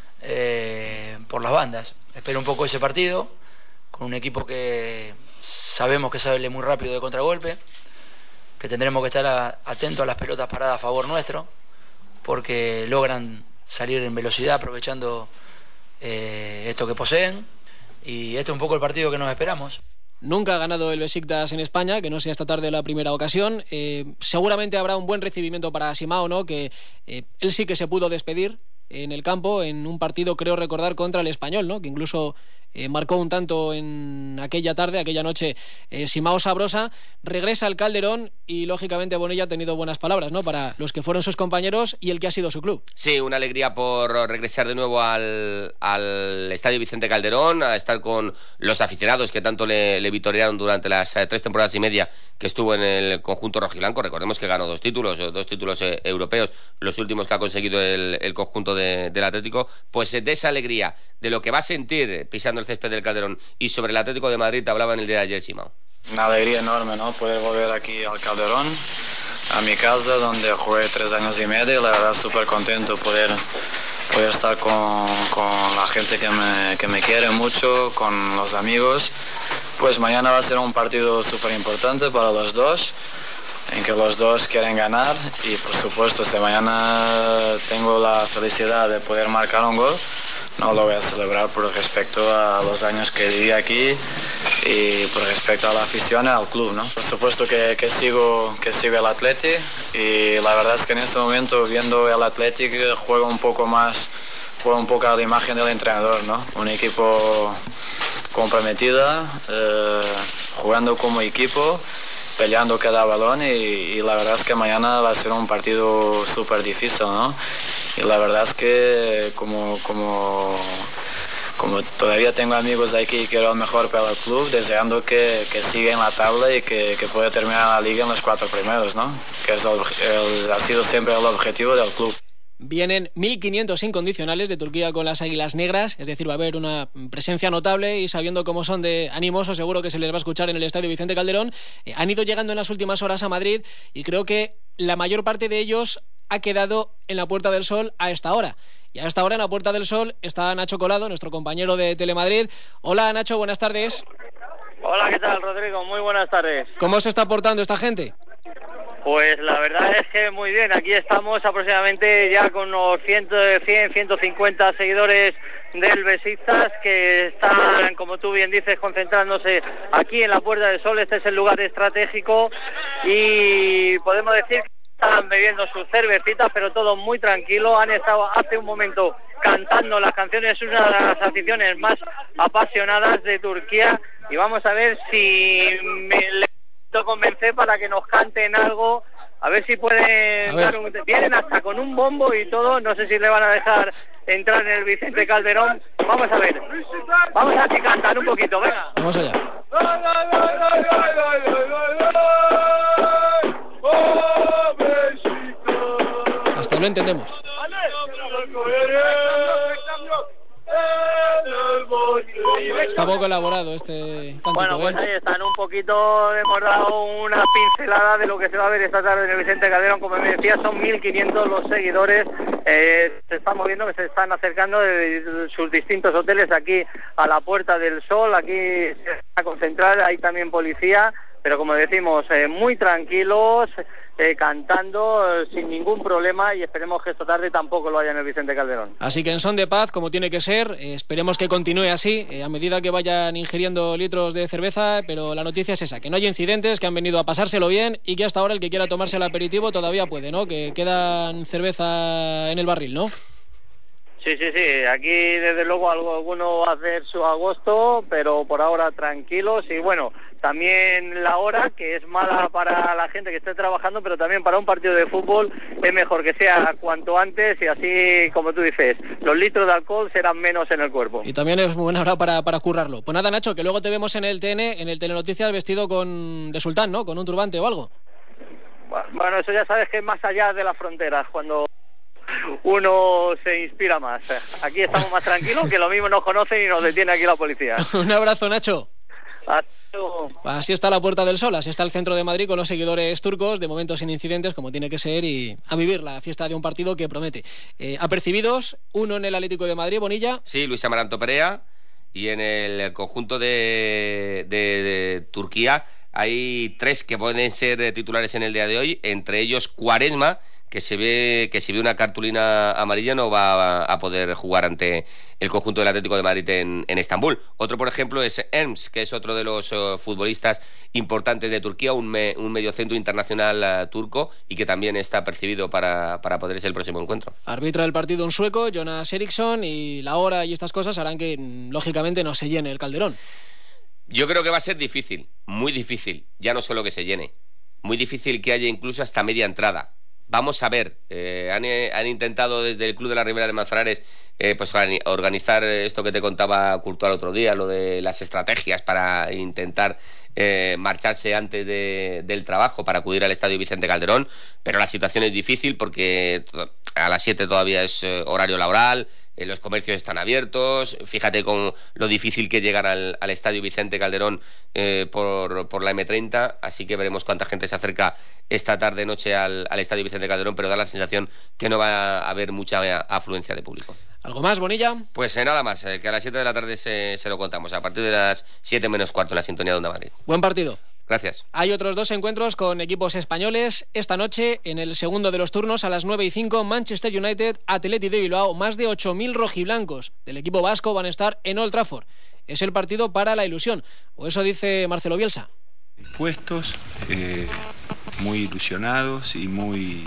eh, por las bandas. Espero un poco ese partido con un equipo que sabemos que sale muy rápido de contragolpe, que tendremos que estar a, atentos a las pelotas paradas a favor nuestro, porque logran salir en velocidad aprovechando eh, esto que poseen, y este es un poco el partido que nos esperamos. Nunca ha ganado el Besiktas en España, que no sea esta tarde la primera ocasión. Eh, seguramente habrá un buen recibimiento para Simao, ¿no? Que eh, él sí que se pudo despedir en el campo en un partido, creo recordar, contra el Español, ¿no? Que incluso eh, marcó un tanto en aquella tarde, aquella noche. eh, Simao Sabrosa regresa al Calderón y lógicamente Bonilla ha tenido buenas palabras, ¿no? Para los que fueron sus compañeros y el que ha sido su club. Sí, una alegría por regresar de nuevo al, al Estadio Vicente Calderón, a estar con los aficionados que tanto le, le vitorearon durante las eh, tres temporadas y media que estuvo en el conjunto rojiblanco. Recordemos que ganó dos títulos, dos títulos eh, europeos, los últimos que ha conseguido el, el conjunto de, del Atlético. Pues de esa alegría, de lo que va a sentir pisando el césped del Calderón y sobre el Atlético de Madrid, te hablaba en el día de ayer Simao. Una alegría enorme, ¿no? Poder volver aquí al Calderón, a mi casa, donde jugué tres años y medio, y la verdad súper contento poder, poder estar con, con la gente que me, que me quiere mucho, con los amigos. Pues mañana va a ser un partido súper importante para los dos, en que los dos quieren ganar, y por supuesto si mañana tengo la felicidad de poder marcar un gol, no lo voy a celebrar por respecto a los años que viví aquí y por respecto a la afición y al club, ¿no? Por supuesto que, que sigo que sigo el Atleti, y la verdad es que en este momento, viendo el Atleti, juego un poco más, juego un poco a la imagen del entrenador, ¿no? Un equipo comprometida, eh, jugando como equipo, peleando cada balón, y, y la verdad es que mañana va a ser un partido súper difícil, ¿no? Y la verdad es que como, como, como todavía tengo amigos aquí y quiero lo mejor para el club, deseando que, que siga en la tabla y que, que pueda terminar la liga en los cuatro primeros, ¿no? Que es el, el, ha sido siempre el objetivo del club. Vienen mil quinientos incondicionales de Turquía con las Águilas Negras, es decir, va a haber una presencia notable, y sabiendo cómo son de animosos, seguro que se les va a escuchar en el Estadio Vicente Calderón. Eh, han ido llegando en las últimas horas a Madrid y creo que la mayor parte de ellos ha quedado en la Puerta del Sol a esta hora. Y a esta hora en la Puerta del Sol está Nacho Colado, nuestro compañero de Telemadrid. Hola Nacho, buenas tardes. Hola, ¿qué tal, Rodrigo? Muy buenas tardes. ¿Cómo se está portando esta gente? Pues la verdad es que muy bien. Aquí estamos aproximadamente ya con unos cien, ciento cincuenta seguidores del Besiktas, que están, como tú bien dices, concentrándose aquí en la Puerta del Sol. Este es el lugar estratégico y podemos decir que están bebiendo sus cervecitas, pero todo muy tranquilo. Han estado hace un momento cantando las canciones, es una de las aficiones más apasionadas de Turquía, y vamos a ver si me le convencer para que nos canten algo, a ver si pueden dar un... Vienen hasta con un bombo y todo, no sé si le van a dejar entrar en el Vicente Calderón. Vamos a ver, vamos a ver si cantan un poquito, venga. Vamos allá. Hasta lo entendemos. Está poco elaborado este cántico. Bueno, pues ¿eh? ahí están, un poquito, hemos dado una pincelada de lo que se va a ver esta tarde en el Vicente Calderón. Como me decía, son mil quinientos los seguidores, eh, se están moviendo, que se están acercando de sus distintos hoteles aquí a la Puerta del Sol. Aquí se van a concentrar, hay también policía, pero como decimos, eh, muy tranquilos, eh, cantando eh, sin ningún problema, y esperemos que esta tarde tampoco lo haya en el Vicente Calderón. Así que en son de paz, como tiene que ser, eh, esperemos que continúe así, eh, a medida que vayan ingiriendo litros de cerveza, pero la noticia es esa, que no hay incidentes, que han venido a pasárselo bien y que hasta ahora el que quiera tomarse el aperitivo todavía puede, ¿no? Que quedan cerveza en el barril, ¿no? Sí, sí, sí, aquí desde luego alguno va a hacer su agosto, pero por ahora tranquilos. Y bueno, también la hora, que es mala para la gente que esté trabajando, pero también para un partido de fútbol es mejor que sea cuanto antes, y así, como tú dices, los litros de alcohol serán menos en el cuerpo. Y también es muy buena hora para, para currarlo. Pues nada, Nacho, que luego te vemos en el T N, en el Telenoticias, vestido con de sultán, ¿no? Con un turbante o algo. Bueno, eso ya sabes que es más allá de las fronteras, cuando uno se inspira más. Aquí estamos más tranquilos, que lo mismo nos conocen y nos detiene aquí la policía. Un abrazo, Nacho. Hasta luego. Así está la Puerta del Sol, así está el centro de Madrid con los seguidores turcos, de momento sin incidentes, como tiene que ser, y a vivir la fiesta de un partido que promete. Eh, apercibidos, uno en el Atlético de Madrid, Bonilla. Sí, Luis Amaranto Perea, y en el conjunto de, de, de Turquía hay tres que pueden ser titulares en el día de hoy, entre ellos Quaresma, que se ve que si ve una cartulina amarilla no va a, a poder jugar ante el conjunto del Atlético de Madrid en, en Estambul. Otro, por ejemplo, es Erms, que es otro de los uh, futbolistas importantes de Turquía, un, me, un mediocentro internacional uh, turco, y que también está percibido para, para poder ser el próximo encuentro. Arbitra el partido un sueco, Jonas Eriksson, y la hora y estas cosas harán que, lógicamente, no se llene el Calderón. Yo creo que va a ser difícil, muy difícil, ya no solo que se llene, muy difícil que haya incluso hasta media entrada. Vamos a ver, eh, han, eh, han intentado desde el Club de la Ribera de Manzanares eh, pues organizar esto que te contaba Courtois el otro día, lo de las estrategias para intentar eh, marcharse antes de, del trabajo para acudir al Estadio Vicente Calderón, pero la situación es difícil porque a las siete todavía es eh, horario laboral, eh, los comercios están abiertos, fíjate con lo difícil que llegar al, al Estadio Vicente Calderón eh, por, por la eme treinta, así que veremos cuánta gente se acerca esta tarde noche al, al Estadio Vicente Calderón, pero da la sensación que no va a haber mucha afluencia de público. ¿Algo más, Bonilla? Pues eh, nada más, eh, que a las siete de la tarde se, se lo contamos, a partir de las siete menos cuarto en la sintonía de Onda Madrid. Buen partido. Gracias. Hay otros dos encuentros con equipos españoles. Esta noche, en el segundo de los turnos, a las nueve y cinco, Manchester United, Athletic de Bilbao. Más de ocho mil rojiblancos del equipo vasco van a estar en Old Trafford. Es el partido para la ilusión, o eso dice Marcelo Bielsa. Puestos, eh, muy ilusionados y muy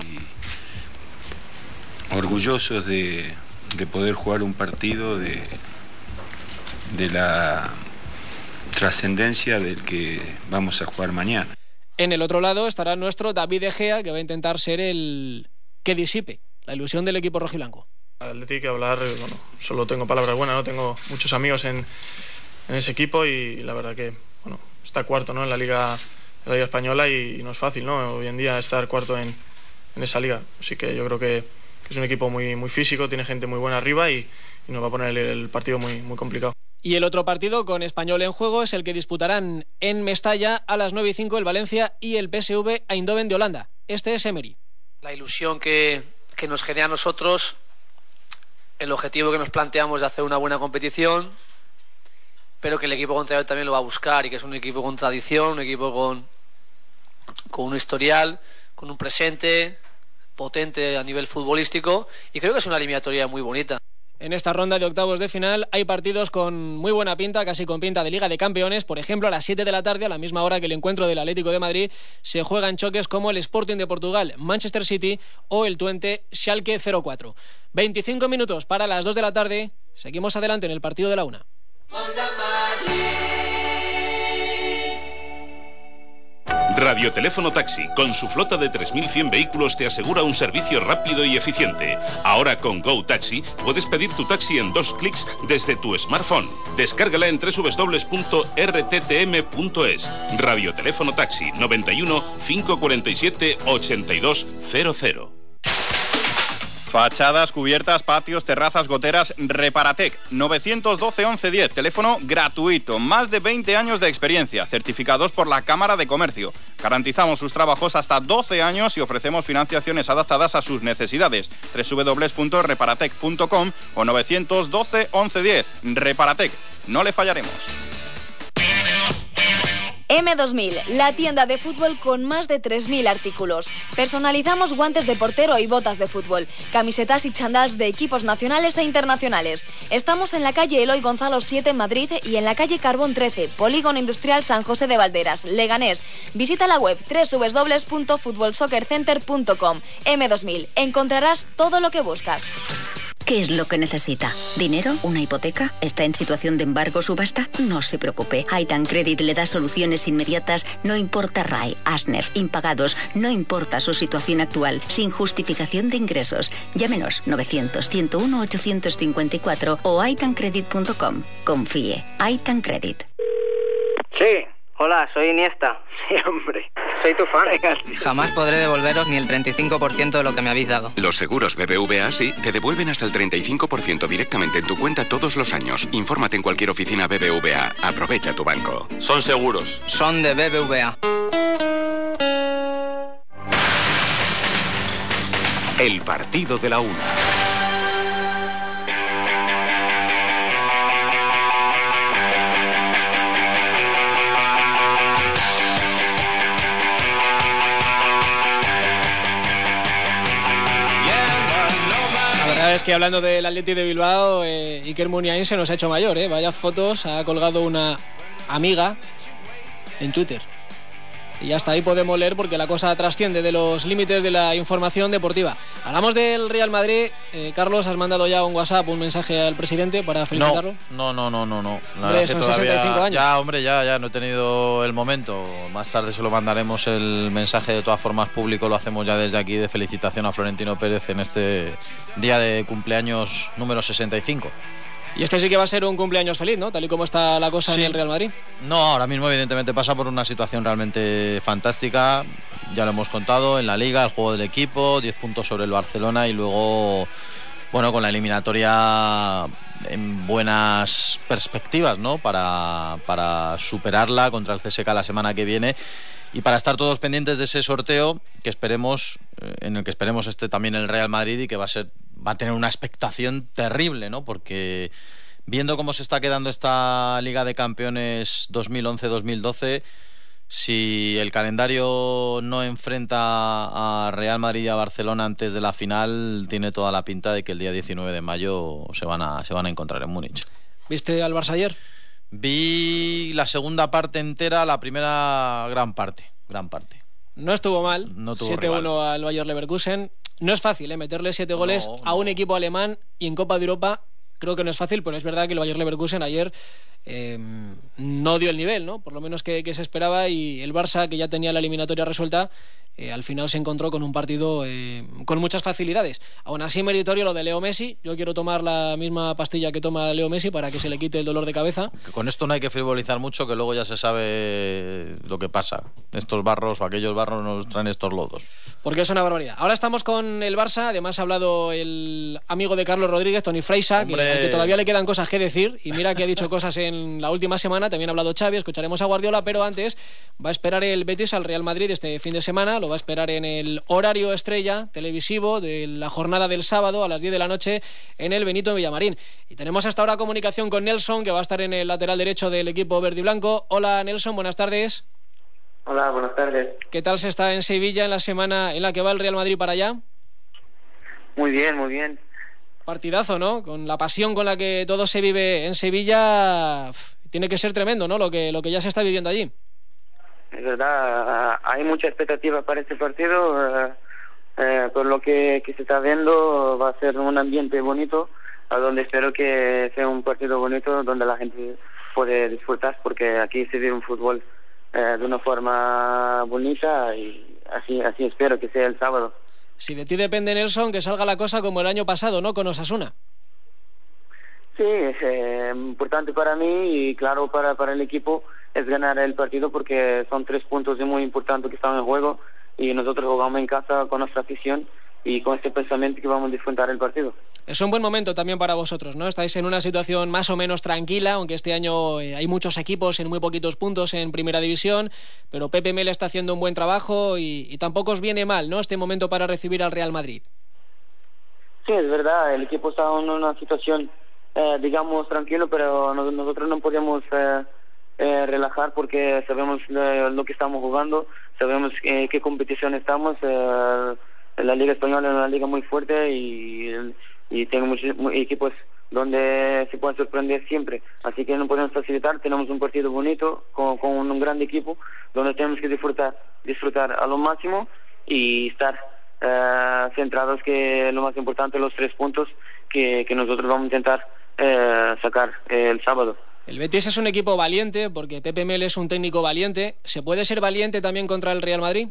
orgullosos de, de poder jugar un partido de, de la trascendencia del que vamos a jugar mañana. En el otro lado estará nuestro David De Gea, que va a intentar ser el que disipe la ilusión del equipo rojiblanco. Atlético, hablar, bueno, solo tengo palabras buenas, ¿no? Tengo muchos amigos en, en ese equipo y la verdad que, bueno, está cuarto, ¿no? En la Liga, en la Liga Española y, y no es fácil, ¿no? Hoy en día estar cuarto en, en esa liga. Así que yo creo que, que es un equipo muy, muy físico, tiene gente muy buena arriba y, y nos va a poner el, el partido muy, muy complicado. Y el otro partido con Español en juego es el que disputarán en Mestalla a las nueve y cinco el Valencia y el P S V Eindhoven de Holanda. Este es Emery. La ilusión que, que nos genera a nosotros, el objetivo que nos planteamos de hacer una buena competición, pero que el equipo contrario también lo va a buscar, y que es un equipo con tradición, un equipo con, con un historial, con un presente potente a nivel futbolístico, y creo que es una eliminatoria muy bonita. En esta ronda de octavos de final hay partidos con muy buena pinta, casi con pinta de Liga de Campeones. Por ejemplo, a las siete de la tarde, a la misma hora que el encuentro del Atlético de Madrid, se juegan choques como el Sporting de Portugal, Manchester City o el Twente Schalke cero cuatro. veinticinco minutos para las dos de la tarde. Seguimos adelante en el partido de la una. Radioteléfono Taxi, con su flota de tres mil cien vehículos, te asegura un servicio rápido y eficiente. Ahora con Go Taxi puedes pedir tu taxi en dos clics desde tu smartphone. Descárgala en doble u doble u doble u punto r t t m punto es. Radioteléfono Taxi noventa y uno, cinco cuarenta y siete, ochenta y dos cero cero. Fachadas, cubiertas, patios, terrazas, goteras, Reparatec, nueve uno dos, once diez, teléfono gratuito, más de veinte años de experiencia, certificados por la Cámara de Comercio. Garantizamos sus trabajos hasta doce años y ofrecemos financiaciones adaptadas a sus necesidades. doble u doble u doble u punto reparatec punto com o nueve uno dos, once diez. Reparatec, no le fallaremos. eme dos mil, la tienda de fútbol con más de tres mil artículos. Personalizamos guantes de portero y botas de fútbol, camisetas y chandals de equipos nacionales e internacionales. Estamos en la calle Eloy Gonzalo siete en Madrid y en la calle Carbón trece, Polígono Industrial San José de Valderas, Leganés. Visita la web doble u doble u doble u punto fútbol soccer center punto com. eme dos mil, encontrarás todo lo que buscas. ¿Qué es lo que necesita? ¿Dinero? ¿Una hipoteca? ¿Está en situación de embargo o subasta? No se preocupe. Aitan Credit le da soluciones inmediatas, no importa R A E, ASNEF, impagados, no importa su situación actual, sin justificación de ingresos. Llámenos novecientos, ciento uno, ochocientos cincuenta y cuatro o aitan credit punto com. Confíe. Aitan Credit. Sí. Hola, soy Iniesta. Sí, hombre. Soy tu fan. Jamás podré devolveros ni el treinta y cinco por ciento de lo que me habéis dado. Los seguros B B V A sí te devuelven hasta el treinta y cinco por ciento directamente en tu cuenta todos los años. Infórmate en cualquier oficina B B V A. Aprovecha tu banco. Son seguros. Son de B B V A. El partido de la una. Es que hablando del Atleti de Bilbao, eh, Iker Muniain se nos ha hecho mayor, ¿eh? Vaya fotos, ha colgado una amiga en Twitter. Y hasta ahí podemos leer porque la cosa trasciende de los límites de la información deportiva. Hablamos del Real Madrid. Eh, Carlos, ¿has mandado ya un WhatsApp, un mensaje al presidente para felicitarlo? No, no, no, no, no. La hombre, son todavía, sesenta y cinco años. Ya, hombre, ya, ya no he tenido el momento. Más tarde se lo mandaremos el mensaje, de todas formas público, lo hacemos ya desde aquí, de felicitación a Florentino Pérez en este día de cumpleaños número sesenta y cinco. Y este sí que va a ser un cumpleaños feliz, ¿no? Tal y como está la cosa sí. en el Real Madrid. No, ahora mismo evidentemente pasa por una situación realmente fantástica. Ya lo hemos contado, en la Liga, el juego del equipo, diez puntos sobre el Barcelona y luego, bueno, con la eliminatoria en buenas perspectivas, ¿no? Para, para superarla contra el C S K la semana que viene. Y para estar todos pendientes de ese sorteo que esperemos, en el que esperemos esté también el Real Madrid y que va a ser, va a tener una expectación terrible, ¿no? Porque viendo cómo se está quedando esta Liga de Campeones dos mil once dos mil doce, si el calendario no enfrenta a Real Madrid y a Barcelona antes de la final, tiene toda la pinta de que el día diecinueve de mayo se van a, se van a encontrar en Múnich. ¿Viste al Barça ayer? Vi la segunda parte entera, la primera gran parte, gran parte. No estuvo mal, no siete uno al Bayer Leverkusen. No es fácil, ¿eh? Meterle siete goles no, no. a un equipo alemán y en Copa de Europa. Creo que no es fácil, pero es verdad que el Bayer Leverkusen ayer eh, no dio el nivel, ¿no? Por lo menos que, que se esperaba, y el Barça, que ya tenía la eliminatoria resuelta, eh, al final se encontró con un partido eh, con muchas facilidades. Aún así, meritorio lo de Leo Messi. Yo quiero tomar la misma pastilla que toma Leo Messi para que se le quite el dolor de cabeza. Que con esto no hay que frivolizar mucho, que luego ya se sabe lo que pasa. Estos barros o aquellos barros nos traen estos lodos. Porque es una barbaridad. Ahora estamos con el Barça. Además ha hablado el amigo de Carlos Rodríguez, Toni Freisa, que, que todavía le quedan cosas que decir, y mira que ha dicho cosas en la última semana. También ha hablado Xavi, escucharemos a Guardiola, pero antes va a esperar el Betis al Real Madrid este fin de semana. Lo va a esperar en el horario estrella televisivo de la jornada del sábado a las diez de la noche en el Benito Villamarín. Y tenemos hasta ahora comunicación con Nelson, que va a estar en el lateral derecho del equipo verde y blanco. Hola Nelson, buenas tardes. Hola, buenas tardes. ¿Qué tal se está en Sevilla en la semana en la que va el Real Madrid para allá? Muy bien, muy bien. Partidazo, ¿no? Con la pasión con la que todo se vive en Sevilla, tiene que ser tremendo, ¿no? Lo que, lo que ya se está viviendo allí. Es verdad, hay mucha expectativa para este partido. Eh, eh, por lo que, que se está viendo, va a ser un ambiente bonito, a donde espero que sea un partido bonito, donde la gente puede disfrutar, porque aquí se vive un fútbol eh, de una forma bonita y así, así espero que sea el sábado. Si de ti depende, Nelson, que salga la cosa como el año pasado, ¿no? Con Osasuna. Sí, es eh, importante para mí y claro para, para el equipo es ganar el partido, porque son tres puntos muy importantes que están en juego y nosotros jugamos en casa con nuestra afición y con este pensamiento que vamos a disfrutar el partido. Es un buen momento también para vosotros, ¿no? Estáis en una situación más o menos tranquila, aunque este año eh, hay muchos equipos en muy poquitos puntos en Primera División, pero Pepe Mel está haciendo un buen trabajo y, y tampoco os viene mal, ¿no? Este momento para recibir al Real Madrid. Sí, es verdad, el equipo está en una situación, eh, digamos, tranquilo, pero no, nosotros no podemos eh, eh, relajar porque sabemos eh, lo que estamos jugando, sabemos eh, qué competición estamos. Eh, la Liga Española es una liga muy fuerte y, y tengo muchos equipos donde se pueden sorprender siempre, así que no podemos facilitar. Tenemos un partido bonito con, con un gran equipo donde tenemos que disfrutar disfrutar a lo máximo y estar eh, centrados, que lo más importante, los tres puntos que, que nosotros vamos a intentar eh, sacar eh, el sábado. El Betis es un equipo valiente porque Pepe Mel es un técnico valiente. ¿Se puede ser valiente también contra el Real Madrid?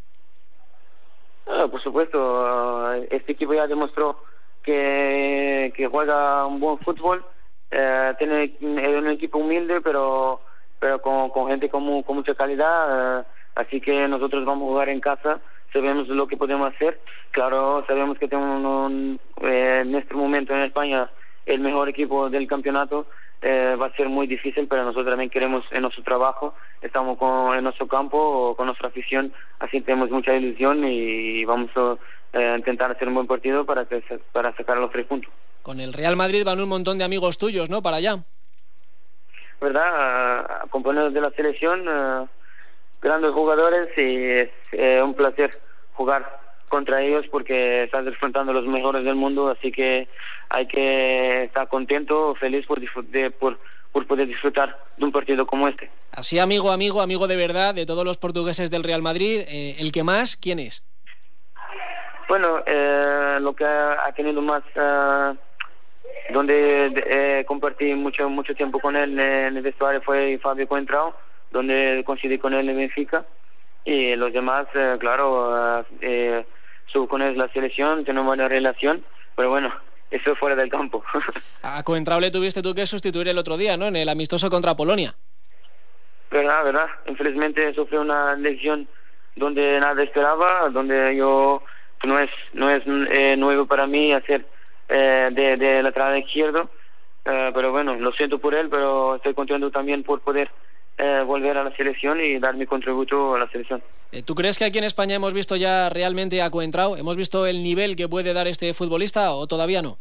Ah, por supuesto, este equipo ya demostró que, que juega un buen fútbol, eh, tiene es un equipo humilde pero pero con, con gente con, con mucha calidad, eh, así que nosotros vamos a jugar en casa, sabemos lo que podemos hacer. Claro, sabemos que tenemos un, eh, en este momento en España el mejor equipo del campeonato. Eh, va a ser muy difícil, pero nosotros también queremos en nuestro trabajo, estamos con, en nuestro campo, con nuestra afición, así tenemos mucha ilusión y vamos a eh, intentar hacer un buen partido para, que, para sacar los tres puntos. Con el Real Madrid van un montón de amigos tuyos, ¿no?, para allá. ¿Verdad? Compañeros de la selección, uh, grandes jugadores, y es eh, un placer jugar contra ellos porque estás enfrentando a los mejores del mundo, así que hay que estar contento, feliz por, de, por, por poder disfrutar de un partido como este. Así, amigo, amigo, amigo de verdad de todos los portugueses del Real Madrid, eh, ¿el que más, quién es? Bueno, eh, lo que ha tenido más, uh, donde eh, compartí mucho mucho tiempo con él en el vestuario, fue Fabio Coentrao, donde coincidí con él en Benfica, y los demás, eh, claro, uh, eh, subo con él la selección, tenemos buena relación, pero bueno, eso fuera del campo. A Coentrao le tuviste tú que sustituir el otro día, ¿no?, en el amistoso contra Polonia. Verdad, verdad, infelizmente sufrió una lesión donde nada esperaba, donde yo no es no es eh, nuevo para mí hacer eh, de, de lateral izquierdo, eh, pero bueno, lo siento por él, pero estoy contento también por poder eh, volver a la selección y dar mi contributo a la selección. ¿Tú crees que aquí en España hemos visto ya realmente a Coentrao? ¿Hemos visto el nivel que puede dar este futbolista o todavía no?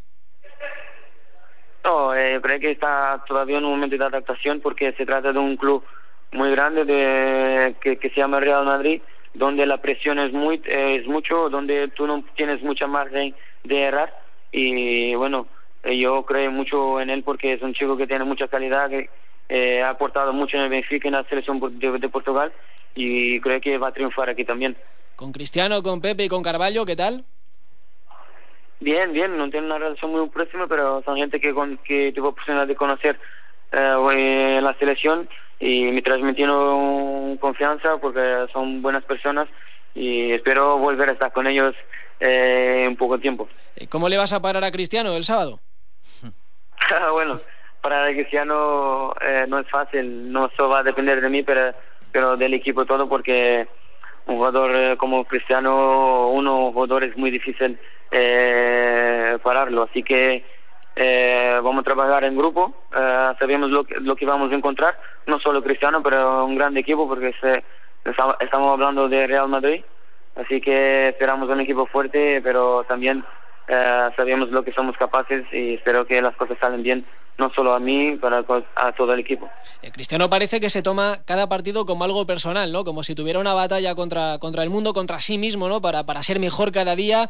No, eh, creo que está todavía en un momento de adaptación porque se trata de un club muy grande de, que, que se llama Real Madrid, donde la presión es muy eh, es mucho, donde tú no tienes mucha margen de errar, y bueno, eh, yo creo mucho en él porque es un chico que tiene mucha calidad, que eh, ha aportado mucho en el Benfica, en la selección de, de Portugal, y creo que va a triunfar aquí también. Con Cristiano, con Pepe y con Carvalho, ¿qué tal? Bien, bien, no tienen una relación muy próxima, pero son gente que, con, que tuve oportunidad de conocer eh, en la selección, y me transmitieron confianza porque son buenas personas y espero volver a estar con ellos eh, en poco tiempo. ¿Cómo le vas a parar a Cristiano el sábado? Bueno, para el Cristiano eh, no es fácil, no solo va a depender de mí, pero, pero del equipo todo, porque un jugador eh, como Cristiano, uno jugador es muy difícil eh, pararlo, así que eh, vamos a trabajar en grupo, eh, sabemos lo que, lo que vamos a encontrar, no solo Cristiano, pero un gran equipo, porque se, estamos hablando de Real Madrid, así que esperamos un equipo fuerte, pero también eh, sabemos lo que somos capaces, y espero que las cosas salen bien, no solo a mí, para a todo el equipo. Eh, Cristiano parece que se toma cada partido como algo personal, ¿no? Como si tuviera una batalla contra, contra el mundo, contra sí mismo, ¿no? Para, para ser mejor cada día.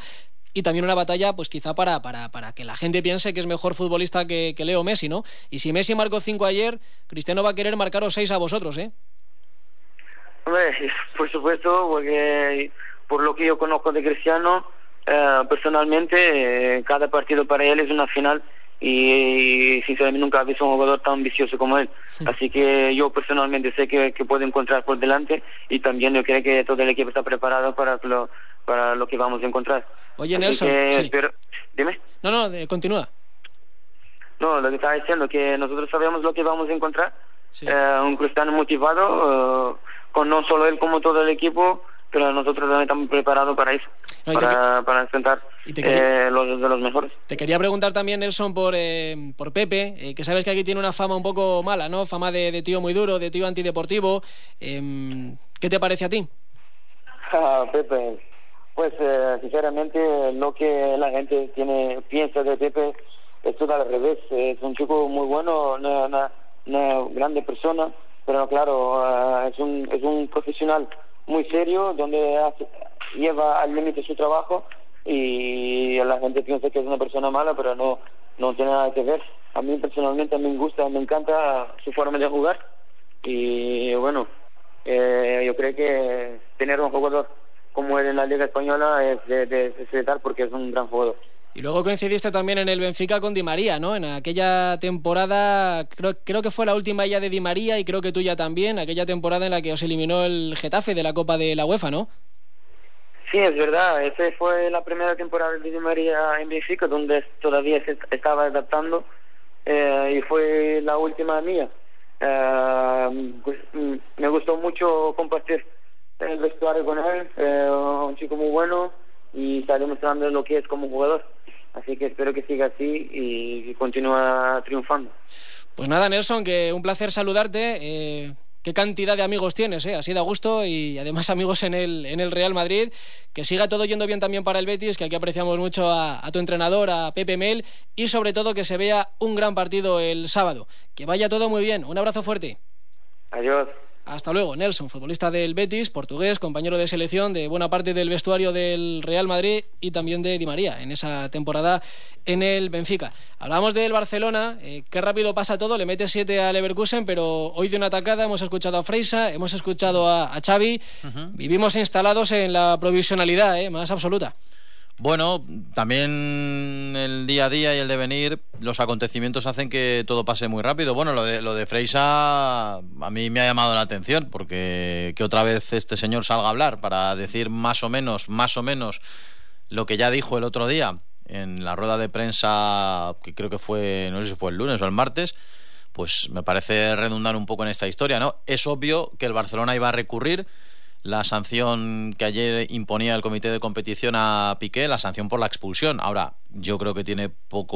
y también una batalla, pues quizá para, para, para que la gente piense que es mejor futbolista que, que Leo Messi, ¿no? Y si Messi marcó cinco ayer, Cristiano va a querer marcaros seis a vosotros, ¿eh? Hombre, por supuesto, porque por lo que yo conozco de Cristiano, eh, personalmente, eh, cada partido para él es una final y, y sinceramente nunca he visto un jugador tan ambicioso como él. Sí. Así que yo personalmente sé que, que puede encontrar por delante y también yo creo que todo el equipo está preparado para lo, para lo que vamos a encontrar. Oye, Así Nelson, que, sí. espero, dime. No, no, de, continúa. No, lo que estaba diciendo, que nosotros sabemos lo que vamos a encontrar. Sí. Eh, un Cristiano motivado, uh, con no solo él como todo el equipo, pero nosotros también estamos preparados para eso, no, para, que... para enfrentar quería... eh, los de los mejores. Te quería preguntar también, Nelson, por, eh, por Pepe, eh, que sabes que aquí tiene una fama un poco mala, ¿no? Fama de, de tío muy duro, de tío antideportivo. Eh, ¿Qué te parece a ti? Ah, Pepe, pues eh, sinceramente lo que la gente tiene piensa de Pepe es todo al revés. Es un chico muy bueno, una, una, una grande persona, pero claro, uh, es un es un profesional muy serio, donde hace, lleva al límite su trabajo, y la gente piensa que es una persona mala, pero no no tiene nada que ver. A mí personalmente me gusta, me encanta su forma de jugar, y bueno, eh, yo creo que tener un jugador como él en la Liga Española es de, de, de respetar, porque es un gran jugador. Y luego coincidiste también en el Benfica con Di María, ¿no? En aquella temporada, creo, creo que fue la última ya de Di María, y creo que tuya también, aquella temporada en la que os eliminó el Getafe de la Copa de la UEFA, ¿no? Sí, es verdad. Esa fue la primera temporada de Di María en Benfica, donde todavía se estaba adaptando, eh, y fue la última mía. Eh, pues, me gustó mucho compartir el vestuario con él, eh, un chico muy bueno, y está demostrando lo que es como jugador. Así que espero que siga así y que continúe triunfando. Pues nada, Nelson, que un placer saludarte. Eh, qué cantidad de amigos tienes, ¿eh? Así da gusto, y además amigos en el, en el Real Madrid. Que siga todo yendo bien también para el Betis, que aquí apreciamos mucho a, a tu entrenador, a Pepe Mel, y sobre todo que se vea un gran partido el sábado. Que vaya todo muy bien. Un abrazo fuerte. Adiós. Hasta luego, Nelson, futbolista del Betis, portugués, compañero de selección de buena parte del vestuario del Real Madrid y también de Di María en esa temporada en el Benfica. Hablamos del Barcelona, eh, qué rápido pasa todo, le mete siete al Leverkusen, pero hoy de una atacada hemos escuchado a Freisa, hemos escuchado a, a Xavi. Uh-huh. Vivimos instalados en la provisionalidad eh, más absoluta. Bueno, también el día a día y el devenir, los acontecimientos hacen que todo pase muy rápido. Bueno, lo de, lo de Freisa a mí me ha llamado la atención, porque que otra vez este señor salga a hablar para decir más o menos, más o menos lo que ya dijo el otro día en la rueda de prensa, que creo que fue, no sé si fue el lunes o el martes, pues me parece redundar un poco en esta historia, ¿no? Es obvio que el Barcelona iba a recurrir la sanción que ayer imponía el comité de competición a Piqué, la sanción por la expulsión. Ahora, yo creo que tiene poco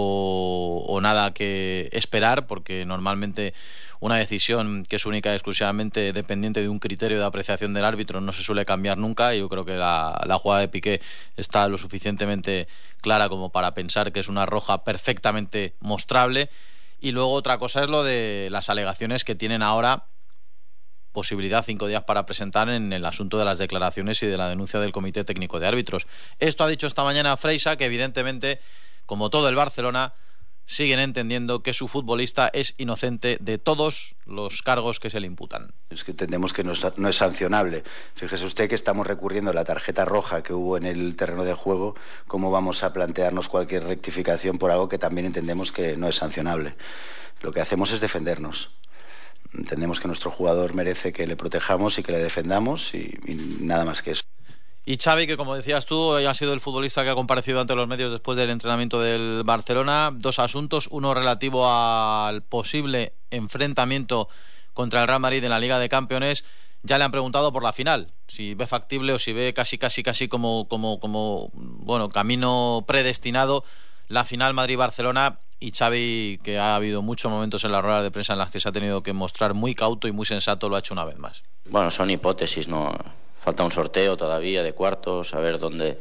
o nada que esperar, porque normalmente una decisión que es única y exclusivamente dependiente de un criterio de apreciación del árbitro no se suele cambiar nunca, y yo creo que la, la jugada de Piqué está lo suficientemente clara como para pensar que es una roja perfectamente mostrable. Y luego otra cosa es lo de las alegaciones que tienen ahora posibilidad cinco días para presentar en el asunto de las declaraciones y de la denuncia del Comité Técnico de Árbitros. Esto ha dicho esta mañana Freisa, que evidentemente, como todo el Barcelona, siguen entendiendo que su futbolista es inocente de todos los cargos que se le imputan. Es que entendemos que no es, no es sancionable. Fíjese usted que estamos recurriendo a la tarjeta roja que hubo en el terreno de juego. ¿Cómo vamos a plantearnos cualquier rectificación por algo que también entendemos que no es sancionable? Lo que hacemos es defendernos. Entendemos que nuestro jugador merece que le protejamos y que le defendamos, y, y nada más que eso. Y Xavi, que como decías tú, ha sido el futbolista que ha comparecido ante los medios después del entrenamiento del Barcelona. Dos asuntos, uno relativo al posible enfrentamiento contra el Real Madrid en la Liga de Campeones. Ya le han preguntado por la final, si ve factible o si ve casi casi casi como, como, como bueno, camino predestinado la final Madrid-Barcelona. Y Xavi, que ha habido muchos momentos en las ruedas de prensa en las que se ha tenido que mostrar muy cauto y muy sensato, lo ha hecho una vez más. Bueno, son hipótesis, ¿no? Falta un sorteo todavía de cuartos, a ver dónde,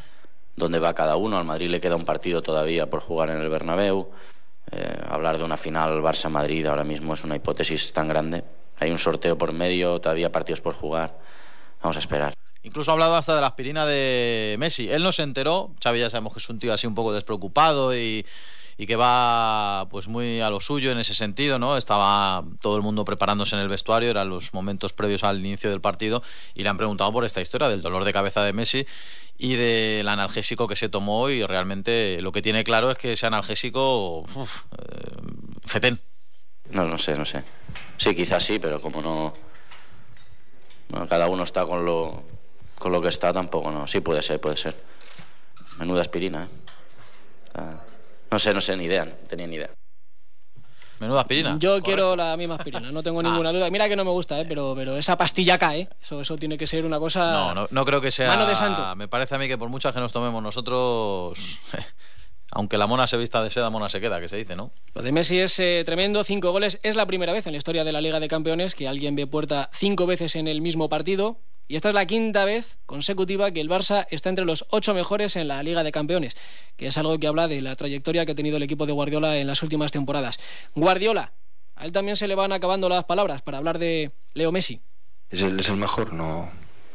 dónde va cada uno. Al Madrid le queda un partido todavía por jugar en el Bernabéu. Eh, hablar de una final Barça-Madrid ahora mismo es una hipótesis tan grande. Hay un sorteo por medio, todavía partidos por jugar. Vamos a esperar. Incluso ha hablado hasta de la aspirina de Messi. Él no se enteró, Xavi ya sabemos que es un tío así un poco despreocupado y, y que va pues muy a lo suyo en ese sentido, ¿no? Estaba todo el mundo preparándose en el vestuario, eran los momentos previos al inicio del partido, y le han preguntado por esta historia del dolor de cabeza de Messi y del analgésico que se tomó, y realmente lo que tiene claro es que ese analgésico, uf, eh, fetén. No, no sé, no sé. Sí, quizás sí, pero como no, no cada uno está con lo, con lo que está, tampoco no. Sí, puede ser, puede ser. Menuda aspirina, ¿eh? Ah, no sé, no sé, ni idea, no tenía ni idea. Menuda aspirina. Yo Correcto. quiero la misma aspirina, no tengo ninguna ah. duda. Mira que no me gusta, ¿eh? pero, pero esa pastilla cae, eso, eso tiene que ser una cosa... No, no, no creo que sea... Mano de santo. Me parece a mí que por muchas que nos tomemos nosotros... Aunque la mona se vista de seda, mona se queda, que se dice, ¿no? Lo de Messi es eh, tremendo, cinco goles. Es la primera vez en la historia de la Liga de Campeones que alguien ve puerta cinco veces en el mismo partido. Y esta es la quinta vez consecutiva que el Barça está entre los ocho mejores en la Liga de Campeones, que es algo que habla de la trayectoria que ha tenido el equipo de Guardiola en las últimas temporadas. Guardiola, a él también se le van acabando las palabras para hablar de Leo Messi. Es el, es el mejor, no...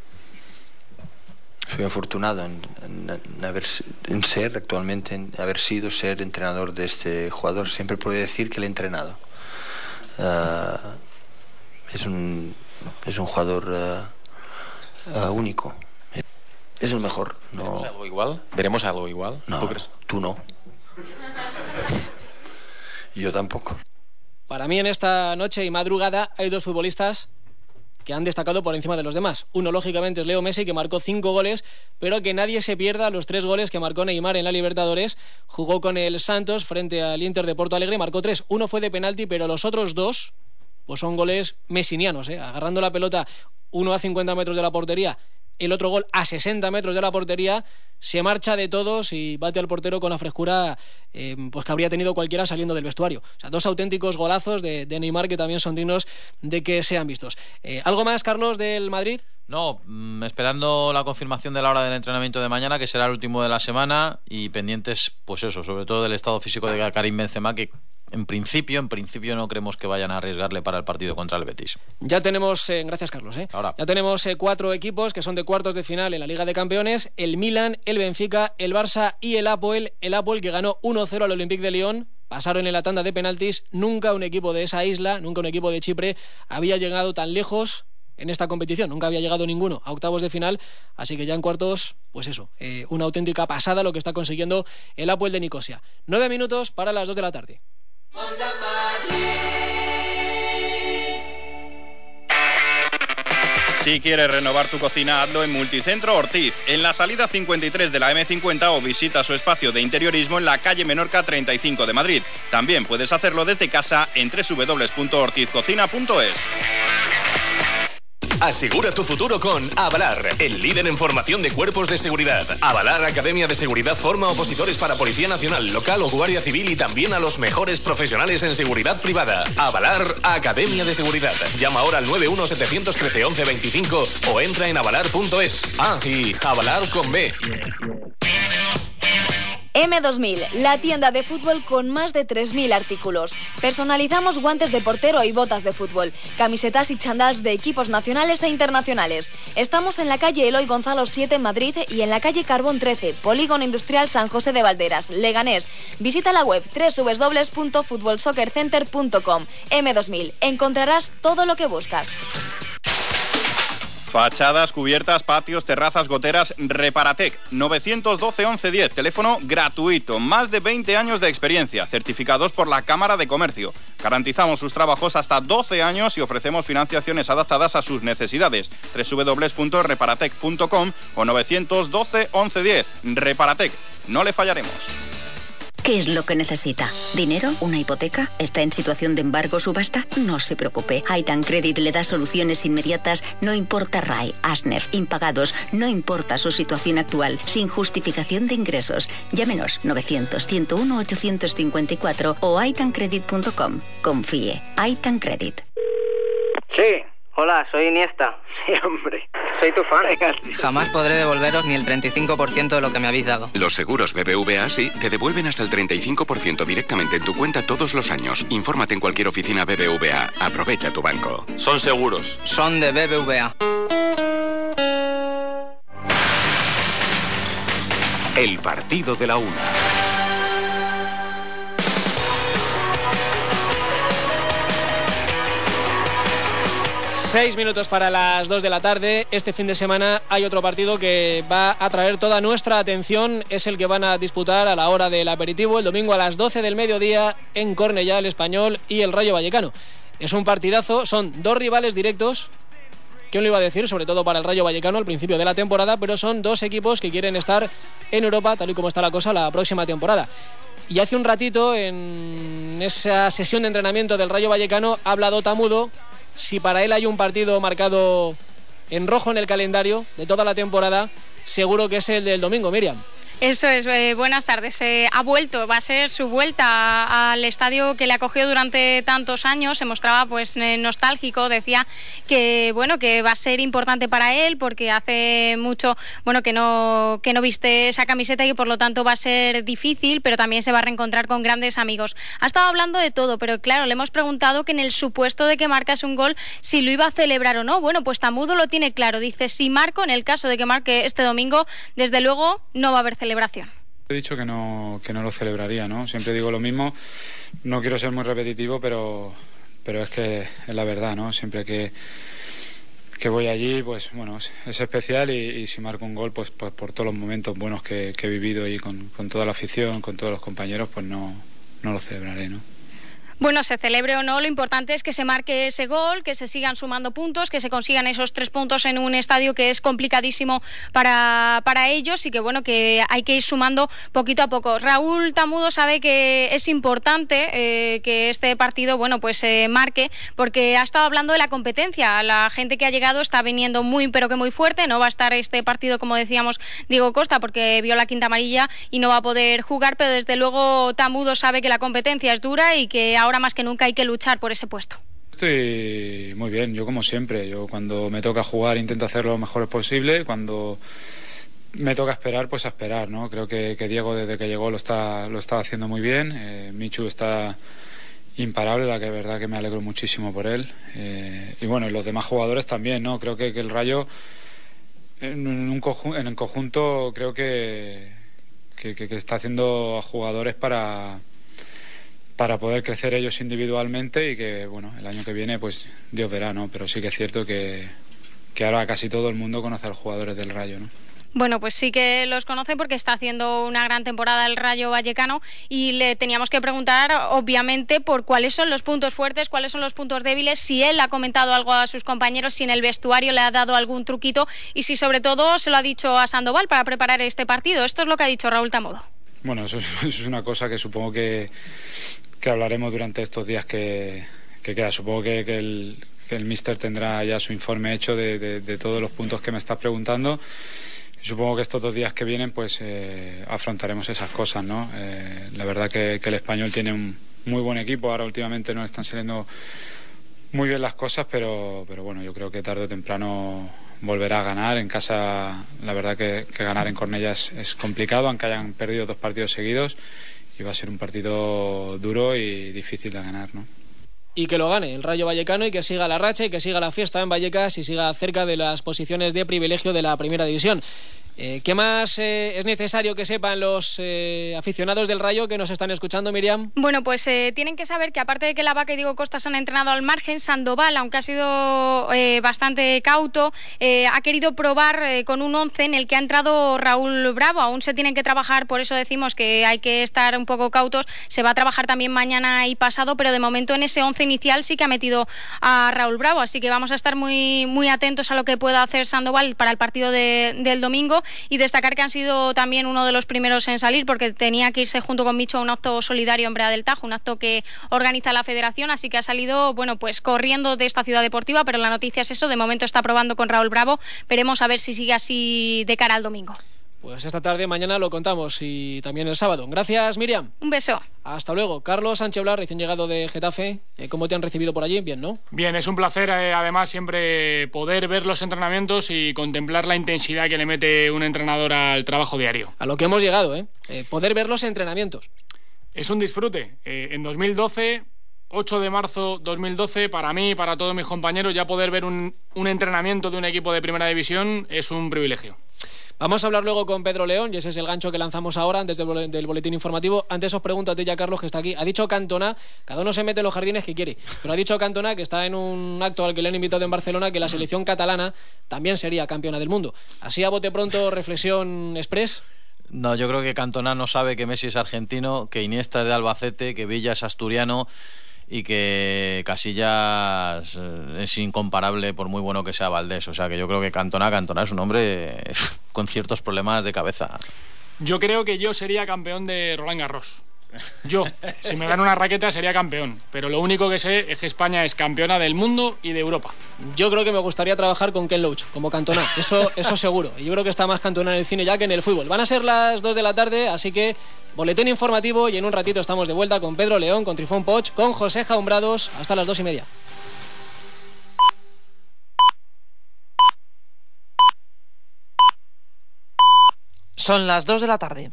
Soy afortunado en, en, en, haber, en ser actualmente, en haber sido ser entrenador de este jugador. Siempre puedo decir que le he entrenado. Uh, es, un, es un jugador uh, uh, único. Es el mejor. No... ¿Veremos algo igual? ¿Veremos algo igual? No, ¿tú crees? Tú no. Yo tampoco. Para mí en esta noche y madrugada hay dos futbolistas que han destacado por encima de los demás. Uno, lógicamente, es Leo Messi, que marcó cinco goles, pero que nadie se pierda los tres goles que marcó Neymar en la Libertadores. Jugó con el Santos frente al Inter de Porto Alegre y marcó tres. Uno fue de penalti, pero los otros dos pues son goles messinianos, ¿eh? Agarrando la pelota, uno a cincuenta metros de la portería, el otro gol a sesenta metros de la portería, se marcha de todos y bate al portero con la frescura eh, pues que habría tenido cualquiera saliendo del vestuario. O sea, dos auténticos golazos de, de Neymar que también son dignos de que sean vistos. Eh, ¿Algo más, Carlos, del Madrid? No, mmm, esperando la confirmación de la hora del entrenamiento de mañana, que será el último de la semana, y pendientes, pues eso, sobre todo del estado físico de Karim Benzema, que en principio, en principio no creemos que vayan a arriesgarle para el partido contra el Betis. Ya tenemos, eh, gracias Carlos, eh. Ahora. ya tenemos eh, cuatro equipos que son de cuartos de final en la Liga de Campeones: el Milan, el Benfica, el Barça y el Apoel. El Apoel, que ganó uno cero al Olympique de Lyon, pasaron en la tanda de penaltis. Nunca un equipo de esa isla, nunca un equipo de Chipre había llegado tan lejos en esta competición, nunca había llegado ninguno a octavos de final, así que ya en cuartos, pues eso, eh, una auténtica pasada lo que está consiguiendo el Apoel de Nicosia. Nueve minutos para las dos de la tarde. Si quieres renovar tu cocina, hazlo en Multicentro Ortiz, en la salida cincuenta y tres de la eme cincuenta, o visita su espacio de interiorismo en la calle Menorca treinta y cinco de Madrid. También puedes hacerlo desde casa en doble u doble u doble u punto ortiz cocina punto es. Asegura tu futuro con Avalar, el líder en formación de cuerpos de seguridad. Avalar Academia de Seguridad forma opositores para Policía Nacional, Local o Guardia Civil, y también a los mejores profesionales en seguridad privada. Avalar Academia de Seguridad. Llama ahora al nueve uno siete uno tres once veinticinco o entra en avalar punto es. Ah, y Avalar con B. eme dos mil, la tienda de fútbol con más de tres mil artículos. Personalizamos guantes de portero y botas de fútbol, camisetas y chandals de equipos nacionales e internacionales. Estamos en la calle Eloy Gonzalo siete, Madrid, y en la calle Carbón trece, Polígono Industrial San José de Valderas, Leganés. Visita la web doble u doble u doble u punto fútbol soccer center punto com. eme dos mil, encontrarás todo lo que buscas. Fachadas, cubiertas, patios, terrazas, goteras, Reparatec. nueve uno dos, once diez, teléfono gratuito. Más de veinte años de experiencia, certificados por la Cámara de Comercio. Garantizamos sus trabajos hasta doce años y ofrecemos financiaciones adaptadas a sus necesidades. doble u doble u doble u punto reparatec punto com o nueve uno dos, once diez. Reparatec, no le fallaremos. ¿Qué es lo que necesita? ¿Dinero? ¿Una hipoteca? ¿Está en situación de embargo o subasta? No se preocupe. Aitan Credit le da soluciones inmediatas, no importa R A I, ASNEF, impagados, no importa su situación actual, sin justificación de ingresos. Llámenos nueve cero cero, ciento uno, ochocientos cincuenta y cuatro o aitan credit punto com. Confíe. Aitan Credit. Sí. Hola, soy Iniesta. Sí, hombre. Soy tu fan. Jamás podré devolveros ni el treinta y cinco por ciento de lo que me habéis dado. Los seguros B B V A sí te devuelven hasta el treinta y cinco por ciento directamente en tu cuenta todos los años. Infórmate en cualquier oficina B B V A. Aprovecha tu banco. Son seguros. Son de B B V A. El partido de la una. Seis minutos para las dos de la tarde. Este fin de semana hay otro partido que va a atraer toda nuestra atención. Es el que van a disputar a la hora del aperitivo, el domingo a las doce del mediodía en Cornellá, el Español y el Rayo Vallecano. Es un partidazo, son dos rivales directos. ¿Quién lo iba a decir? Sobre todo para el Rayo Vallecano al principio de la temporada, pero son dos equipos que quieren estar en Europa, tal y como está la cosa, la próxima temporada. Y hace un ratito, en esa sesión de entrenamiento del Rayo Vallecano, ha hablado Tamudo. Si para él hay un partido marcado en rojo en el calendario de toda la temporada, seguro que es el del domingo, Miriam. Eso es, eh, buenas tardes. Eh, ha vuelto, va a ser su vuelta al estadio que le acogió durante tantos años. Se mostraba pues eh, nostálgico, decía que bueno que va a ser importante para él porque hace mucho bueno que no que no viste esa camiseta y por lo tanto va a ser difícil, pero también se va a reencontrar con grandes amigos. Ha estado hablando de todo, pero claro, le hemos preguntado que en el supuesto de que marcas un gol, si lo iba a celebrar o no. Bueno, pues Tamudo lo tiene claro. Dice, si marco, en el caso de que marque este domingo, desde luego no va a haber celebración. He dicho que no, que no lo celebraría, ¿no? Siempre digo lo mismo, no quiero ser muy repetitivo, pero, pero es que es la verdad, ¿no? Siempre que, que voy allí, pues bueno, es, es especial y, y si marco un gol, pues, pues por todos los momentos buenos que, que he vivido y con, con toda la afición, con todos los compañeros, pues no, no lo celebraré, ¿no? Bueno, se celebre o no, lo importante es que se marque ese gol, que se sigan sumando puntos, que se consigan esos tres puntos en un estadio que es complicadísimo para, para ellos y que bueno, que hay que ir sumando poquito a poco. Raúl Tamudo sabe que es importante eh, que este partido, bueno, pues se eh, marque, porque ha estado hablando de la competencia. La gente que ha llegado está viniendo muy, pero que muy fuerte. No va a estar este partido, como decíamos, Diego Costa, porque vio la quinta amarilla y no va a poder jugar, pero desde luego Tamudo sabe que la competencia es dura y que ahora más que nunca hay que luchar por ese puesto. Estoy muy bien, yo como siempre, yo cuando me toca jugar intento hacer lo mejor posible, cuando me toca esperar, pues a esperar, ¿no? Creo que, que Diego desde que llegó lo está, lo está haciendo muy bien, eh, Michu está imparable, la que es verdad que me alegro muchísimo por él, eh, y bueno, y los demás jugadores también, ¿no? Creo que, que el Rayo en, un conjunto, en el conjunto creo que, que, que está haciendo jugadores para para poder crecer ellos individualmente y que, bueno, el año que viene, pues Dios verá, ¿no? Pero sí que es cierto que, que ahora casi todo el mundo conoce a los jugadores del Rayo, ¿no? Bueno, pues sí que los conoce porque está haciendo una gran temporada el Rayo Vallecano y le teníamos que preguntar, obviamente, por cuáles son los puntos fuertes, cuáles son los puntos débiles, si él ha comentado algo a sus compañeros, si en el vestuario le ha dado algún truquito y si sobre todo se lo ha dicho a Sandoval para preparar este partido. Esto es lo que ha dicho Raúl Tamudo. Bueno, eso es, eso es una cosa que supongo que, que hablaremos durante estos días que, que queda. Supongo que, que, el, que el míster tendrá ya su informe hecho de, de, de todos los puntos que me estás preguntando. Y supongo que estos dos días que vienen pues eh, afrontaremos esas cosas, ¿no? Eh, la verdad que, que el Español tiene un muy buen equipo. Ahora últimamente no están saliendo muy bien las cosas, pero, pero bueno, yo creo que tarde o temprano volverá a ganar. En casa, la verdad que, que ganar en Cornellá es, es complicado, aunque hayan perdido dos partidos seguidos, y va a ser un partido duro y difícil de ganar, ¿no? Y que lo gane el Rayo Vallecano y que siga la racha y que siga la fiesta en Vallecas y siga cerca de las posiciones de privilegio de la Primera División. Eh, ¿Qué más eh, es necesario que sepan los eh, aficionados del Rayo que nos están escuchando, Miriam? Bueno, pues eh, tienen que saber que aparte de que La Vaca y Diego Costa se han entrenado al margen, Sandoval, aunque ha sido eh, bastante cauto, eh, ha querido probar eh, con un once en el que ha entrado Raúl Bravo. Aún se tienen que trabajar, por eso decimos que hay que estar un poco cautos. Se va a trabajar también mañana y pasado, pero de momento en ese once inicial sí que ha metido a Raúl Bravo, así que vamos a estar muy, muy atentos a lo que pueda hacer Sandoval para el partido de, del domingo. Y destacar que han sido también uno de los primeros en salir porque tenía que irse junto con Micho a un acto solidario en Brea del Tajo, un acto que organiza la federación, así que ha salido, bueno, pues corriendo de esta ciudad deportiva, pero la noticia es eso, de momento está probando con Raúl Bravo, veremos a ver si sigue así de cara al domingo. Pues esta tarde, mañana lo contamos y también el sábado. Gracias, Miriam. Un beso. Hasta luego. Carlos Sánchez Blas, recién llegado de Getafe. ¿Cómo te han recibido por allí? Bien, ¿no? Bien, es un placer, eh, además, siempre poder ver los entrenamientos y contemplar la intensidad que le mete un entrenador al trabajo diario. A lo que hemos llegado, ¿eh? eh poder ver los entrenamientos. Es un disfrute. Eh, en dos mil doce... ocho de marzo dos mil doce, para mí y para todos mis compañeros, ya poder ver un, un entrenamiento de un equipo de Primera División es un privilegio. Vamos a hablar luego con Pedro León, y ese es el gancho que lanzamos ahora antes del, del boletín informativo. Antes os pregunto a ti ya, Carlos, que está aquí. Ha dicho Cantona, cada uno se mete en los jardines que quiere, pero ha dicho Cantona, que está en un acto al que le han invitado en Barcelona, que la selección catalana también sería campeona del mundo. Así a bote pronto, reflexión express. No, yo creo que Cantona no sabe que Messi es argentino, que Iniesta es de Albacete, que Villa es asturiano y que Casillas es incomparable por muy bueno que sea Valdés. O sea que yo creo que Cantona, Cantona es un hombre con ciertos problemas de cabeza. Yo creo que yo sería campeón de Roland Garros. Yo, si me dan una raqueta sería campeón, pero lo único que sé es que España es campeona del mundo y de Europa. Yo creo que me gustaría trabajar con Ken Loach como Cantona, eso, eso seguro. Y yo creo que está más Cantona en el cine ya que en el fútbol. Van a ser las dos de la tarde, así que boletín informativo, y en un ratito estamos de vuelta con Pedro León, con Trifón Poch, con José Jaumbrados, hasta las dos y media. Son las dos de la tarde.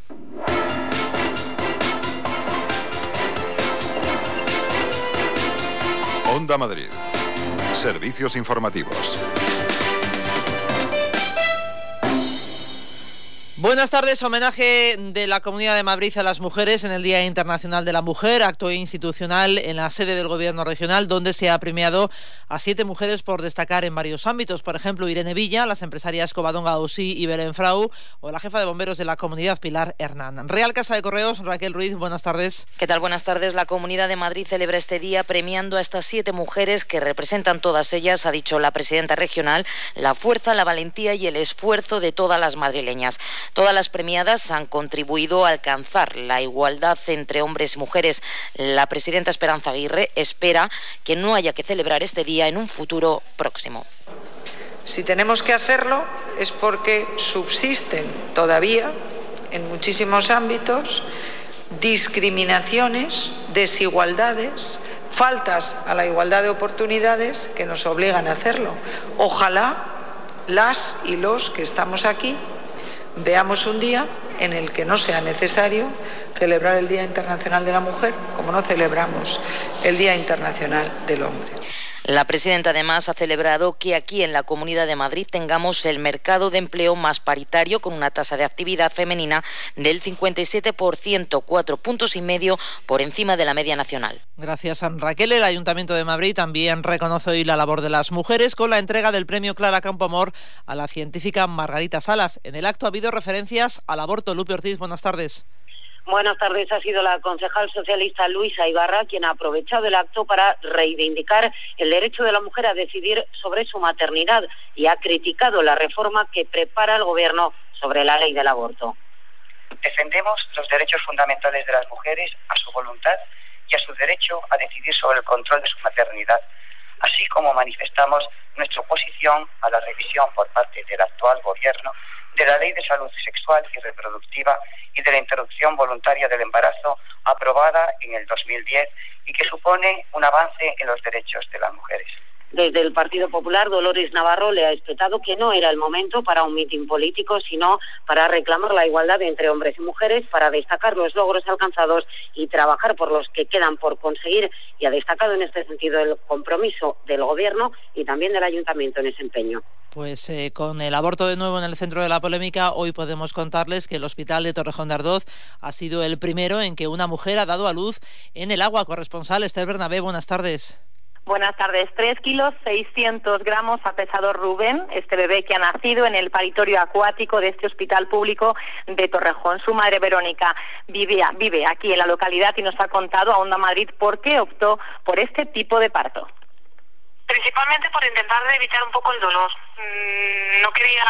Onda Madrid. Servicios informativos. Buenas tardes. Homenaje de la Comunidad de Madrid a las mujeres en el Día Internacional de la Mujer, acto institucional en la sede del Gobierno regional, donde se ha premiado a siete mujeres por destacar en varios ámbitos. Por ejemplo, Irene Villa, las empresarias Covadonga Osí y Belén Frau, o la jefa de bomberos de la comunidad, Pilar Hernán. Real Casa de Correos, Raquel Ruiz, buenas tardes. ¿Qué tal? Buenas tardes. La Comunidad de Madrid celebra este día premiando a estas siete mujeres que representan todas ellas, ha dicho la presidenta regional, la fuerza, la valentía y el esfuerzo de todas las madrileñas. Todas las premiadas han contribuido a alcanzar la igualdad entre hombres y mujeres. La presidenta Esperanza Aguirre espera que no haya que celebrar este día en un futuro próximo. Si tenemos que hacerlo es porque subsisten todavía en muchísimos ámbitos discriminaciones, desigualdades, faltas a la igualdad de oportunidades que nos obligan a hacerlo. Ojalá las y los que estamos aquí veamos un día en el que no sea necesario celebrar el Día Internacional de la Mujer, como no celebramos el Día Internacional del Hombre. La presidenta además ha celebrado que aquí en la Comunidad de Madrid tengamos el mercado de empleo más paritario, con una tasa de actividad femenina del cincuenta y siete por ciento, cuatro puntos y medio por encima de la media nacional. Gracias, Raquel. El Ayuntamiento de Madrid también reconoce hoy la labor de las mujeres con la entrega del premio Clara Campoamor a la científica Margarita Salas. En el acto ha habido referencias al aborto. Lupe Ortiz, buenas tardes. Buenas tardes. Ha sido la concejal socialista Luisa Ibarra quien ha aprovechado el acto para reivindicar el derecho de la mujer a decidir sobre su maternidad y ha criticado la reforma que prepara el Gobierno sobre la ley del aborto. Defendemos los derechos fundamentales de las mujeres a su voluntad y a su derecho a decidir sobre el control de su maternidad, así como manifestamos nuestra oposición a la revisión por parte del actual Gobierno de la Ley de Salud Sexual y Reproductiva y de la interrupción voluntaria del embarazo, aprobada en el dos mil diez y que supone un avance en los derechos de las mujeres. Desde el Partido Popular, Dolores Navarro le ha explicado que no era el momento para un mitin político, sino para reclamar la igualdad entre hombres y mujeres, para destacar los logros alcanzados y trabajar por los que quedan por conseguir. Y ha destacado en este sentido el compromiso del Gobierno y también del Ayuntamiento en ese empeño. Pues eh, con el aborto de nuevo en el centro de la polémica, hoy podemos contarles que el Hospital de Torrejón de Ardoz ha sido el primero en que una mujer ha dado a luz en el agua. Corresponsal Esther Bernabé, buenas tardes. Buenas tardes. Tres kilos seiscientos gramos ha pesado Rubén, este bebé que ha nacido en el paritorio acuático de este hospital público de Torrejón. Su madre Verónica vive, vive aquí en la localidad y nos ha contado a Onda Madrid por qué optó por este tipo de parto. Principalmente por intentar evitar un poco el dolor. No quería,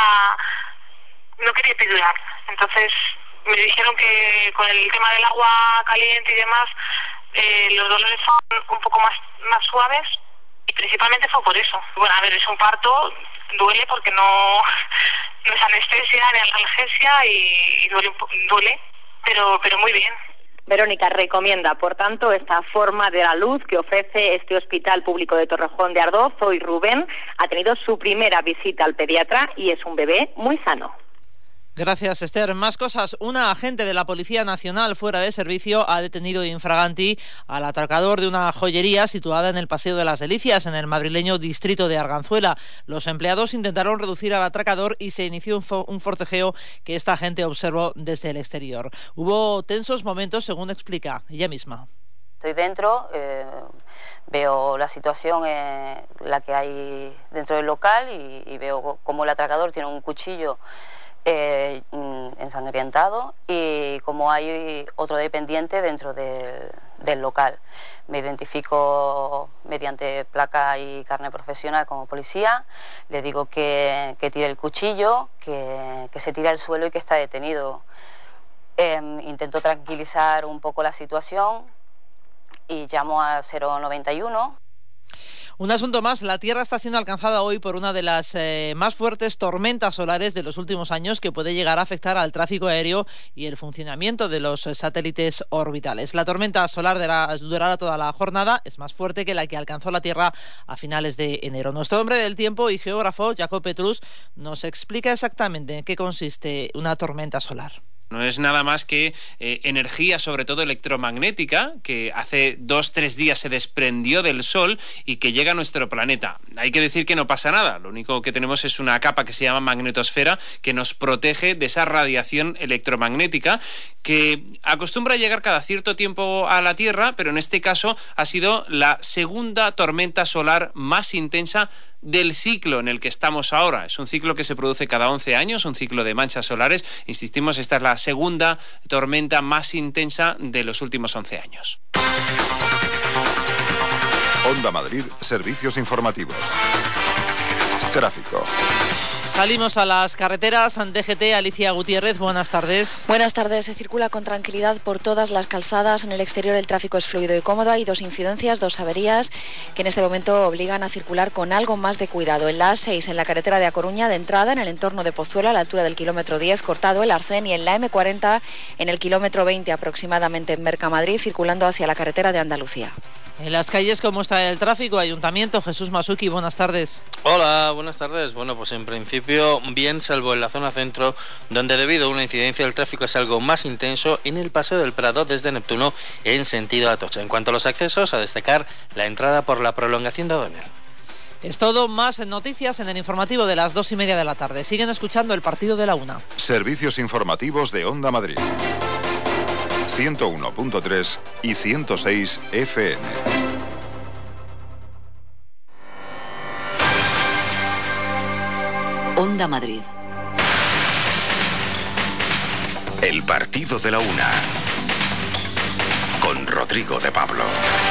no quería epidurar. Entonces me dijeron que con el tema del agua caliente y demás, eh, los dolores son un poco más, más suaves y principalmente fue por eso. Bueno, a ver, es un parto, duele porque no, no es anestesia ni analgesia y, y duele, duele pero, pero muy bien. Verónica recomienda, por tanto, esta forma de la luz que ofrece este Hospital Público de Torrejón de Ardoz. Hoy Rubén ha tenido su primera visita al pediatra y es un bebé muy sano. Gracias, Esther. Más cosas. Una agente de la Policía Nacional fuera de servicio ha detenido infraganti al atracador de una joyería situada en el Paseo de las Delicias, en el madrileño distrito de Arganzuela. Los empleados intentaron reducir al atracador y se inició un, fo- un forcejeo que esta agente observó desde el exterior. Hubo tensos momentos, según explica ella misma. Estoy dentro, eh, veo la situación, eh, la que hay dentro del local y, y veo cómo el atracador tiene un cuchillo eh, ensangrientado y como hay otro dependiente dentro del, del local. Me identifico mediante placa y carnet profesional como policía, le digo que, que tire el cuchillo, que, que se tire al suelo y que está detenido. Eh, intento tranquilizar un poco la situación y llamo al cero noventa y uno. Un asunto más, la Tierra está siendo alcanzada hoy por una de las eh, más fuertes tormentas solares de los últimos años que puede llegar a afectar al tráfico aéreo y el funcionamiento de los eh, satélites orbitales. La tormenta solar durará, durará toda la jornada, es más fuerte que la que alcanzó la Tierra a finales de enero. Nuestro hombre del tiempo y geógrafo, Jacob Petrus, nos explica exactamente en qué consiste una tormenta solar. No es nada más que eh, energía, sobre todo electromagnética, que hace dos, tres días se desprendió del Sol y que llega a nuestro planeta. Hay que decir que no pasa nada, lo único que tenemos es una capa que se llama magnetosfera que nos protege de esa radiación electromagnética que acostumbra a llegar cada cierto tiempo a la Tierra, pero en este caso ha sido la segunda tormenta solar más intensa del ciclo en el que estamos ahora. Es un ciclo que se produce cada once años, un ciclo de manchas solares. Insistimos, esta es la segunda tormenta más intensa de los últimos once años. Onda Madrid, servicios informativos. Tráfico. Salimos a las carreteras. D G T, Alicia Gutiérrez, buenas tardes. Buenas tardes. Se circula con tranquilidad por todas las calzadas. En el exterior el tráfico es fluido y cómodo. Hay dos incidencias, dos averías que en este momento obligan a circular con algo más de cuidado. En la A seis, en la carretera de A Coruña, de entrada en el entorno de Pozuelo, a la altura del kilómetro diez, cortado el Arcén, y en la M cuarenta, en el kilómetro veinte aproximadamente en Mercamadrid, circulando hacia la carretera de Andalucía. En las calles, ¿cómo está el tráfico? Ayuntamiento, Jesús Masuki, buenas tardes. Hola, buenas tardes. Bueno, pues en principio bien, salvo en la zona centro, donde debido a una incidencia el tráfico es algo más intenso en el Paseo del Prado desde Neptuno en sentido Atocha. En cuanto a los accesos, a destacar la entrada por la prolongación de O'Donnell. Es todo, más noticias en el informativo de las dos y media de la tarde. Siguen escuchando el partido de la una. Servicios informativos de Onda Madrid. ciento uno punto tres y ciento seis F M. Onda Madrid. El partido de la una. Con Rodrigo de Pablo.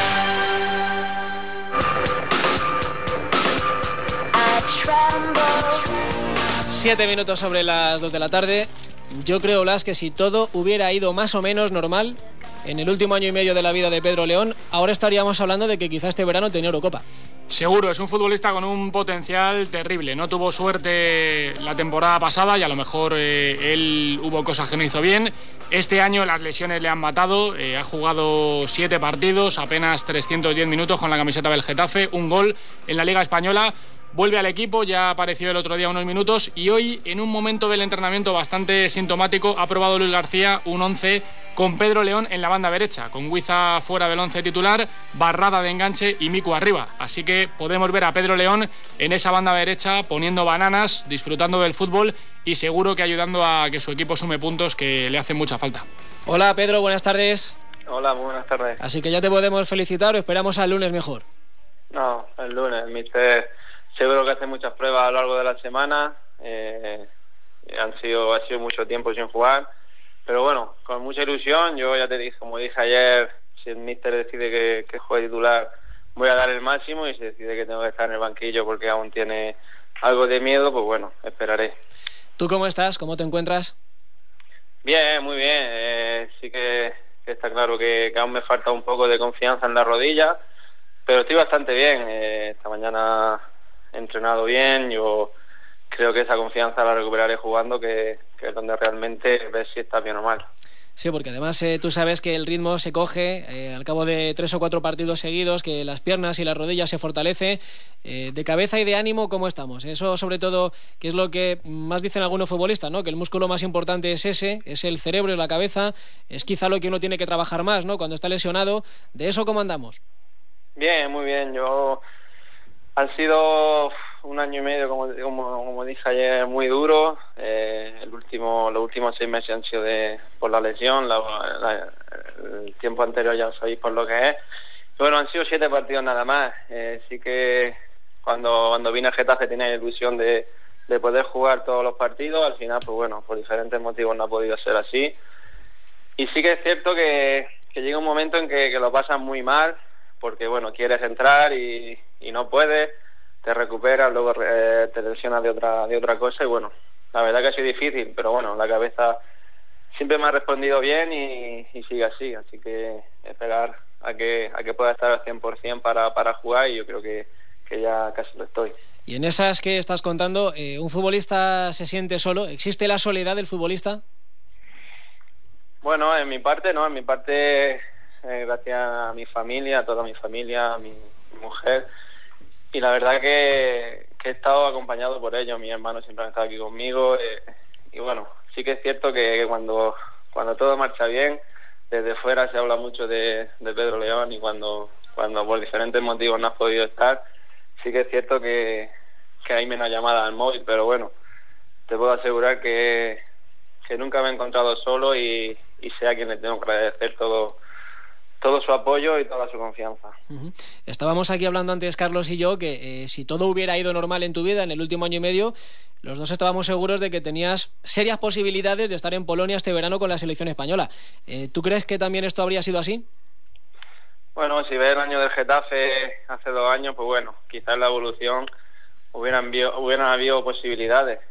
Siete minutos sobre las dos de la tarde. Yo creo, Blas, que si todo hubiera ido más o menos normal en el último año y medio de la vida de Pedro León, ahora estaríamos hablando de que quizás este verano tenía Eurocopa. Seguro, es un futbolista con un potencial terrible. No tuvo suerte la temporada pasada y a lo mejor eh, él hubo cosas que no hizo bien. Este año las lesiones le han matado. Eh, ha jugado siete partidos, apenas trescientos diez minutos con la camiseta del Getafe, un gol en la Liga Española. Vuelve al equipo, ya apareció el otro día unos minutos y hoy, en un momento del entrenamiento bastante sintomático, ha probado Luis García un once con Pedro León en la banda derecha, con Huiza fuera del once titular, Barrada de enganche y Miku arriba. Así que podemos ver a Pedro León en esa banda derecha poniendo bananas, disfrutando del fútbol y seguro que ayudando a que su equipo sume puntos que le hacen mucha falta. Hola Pedro, buenas tardes. Hola, buenas tardes. Así que ya te podemos felicitar o esperamos al lunes mejor. No, el lunes, mister. Seguro que hace muchas pruebas a lo largo de la semana, eh, han sido, ha sido mucho tiempo sin jugar, pero bueno, con mucha ilusión. Yo ya te dije, como dije ayer, si el míster decide que, que juegue titular, voy a dar el máximo, y si decide que tengo que estar en el banquillo porque aún tiene algo de miedo, pues bueno, esperaré. ¿Tú cómo estás? ¿Cómo te encuentras? Bien, muy bien, eh, sí que, que está claro que, que aún me falta un poco de confianza en la rodilla, pero estoy bastante bien. Eh, esta mañana he entrenado bien, yo creo que esa confianza la recuperaré jugando, que, que es donde realmente ves si está bien o mal. Sí, porque además eh, tú sabes que el ritmo se coge eh, al cabo de tres o cuatro partidos seguidos, que las piernas y las rodillas se fortalece. Eh, de cabeza y de ánimo, ¿cómo estamos? Eso sobre todo, que es lo que más dicen algunos futbolistas, ¿no? Que el músculo más importante es ese, es el cerebro, es la cabeza, es quizá lo que uno tiene que trabajar más, ¿no? Cuando está lesionado. ¿De eso cómo andamos? Bien, muy bien. Yo... Han sido un año y medio, como, como, como dije ayer, muy duro. Eh, el último, los últimos seis meses han sido de, por la lesión. La, la, el tiempo anterior ya sabéis por lo que es. Y bueno, han sido siete partidos nada más. Eh, sí que cuando, cuando vine a Getafe tenía la ilusión de, de poder jugar todos los partidos. Al final, pues bueno, por diferentes motivos no ha podido ser así. Y sí que es cierto que, que llega un momento en que, que lo pasas muy mal, porque bueno, quieres entrar y, y no puedes, te recuperas, luego eh, te lesionas de otra de otra cosa y bueno, la verdad que ha sido difícil, pero bueno, la cabeza siempre me ha respondido bien y, y sigue así, así que esperar a que a que pueda estar al cien por ciento para, para jugar y yo creo que, que ya casi lo estoy. Y en esas que estás contando, eh, ¿un futbolista se siente solo? ¿Existe la soledad del futbolista? Bueno, en mi parte no, en mi parte... Eh, gracias a mi familia, a toda mi familia, a mi, mi mujer, y la verdad que, que he estado acompañado por ellos. Mis hermanos siempre han estado aquí conmigo, eh, y bueno, sí que es cierto que, que cuando cuando todo marcha bien, desde fuera se habla mucho de, de Pedro León, y cuando cuando por diferentes motivos no has podido estar, sí que es cierto que, que hay menos llamadas al móvil, pero bueno, te puedo asegurar que, que nunca me he encontrado solo y, y sé a quien le tengo que agradecer todo todo su apoyo y toda su confianza. Uh-huh. Estábamos aquí hablando antes, Carlos y yo, que eh, si todo hubiera ido normal en tu vida en el último año y medio, los dos estábamos seguros de que tenías serias posibilidades de estar en Polonia este verano con la selección española. Eh, ¿Tú crees que también esto habría sido así? Bueno, si ves el año del Getafe hace dos años, pues bueno, quizás la evolución hubieran, hubieran habido posibilidades,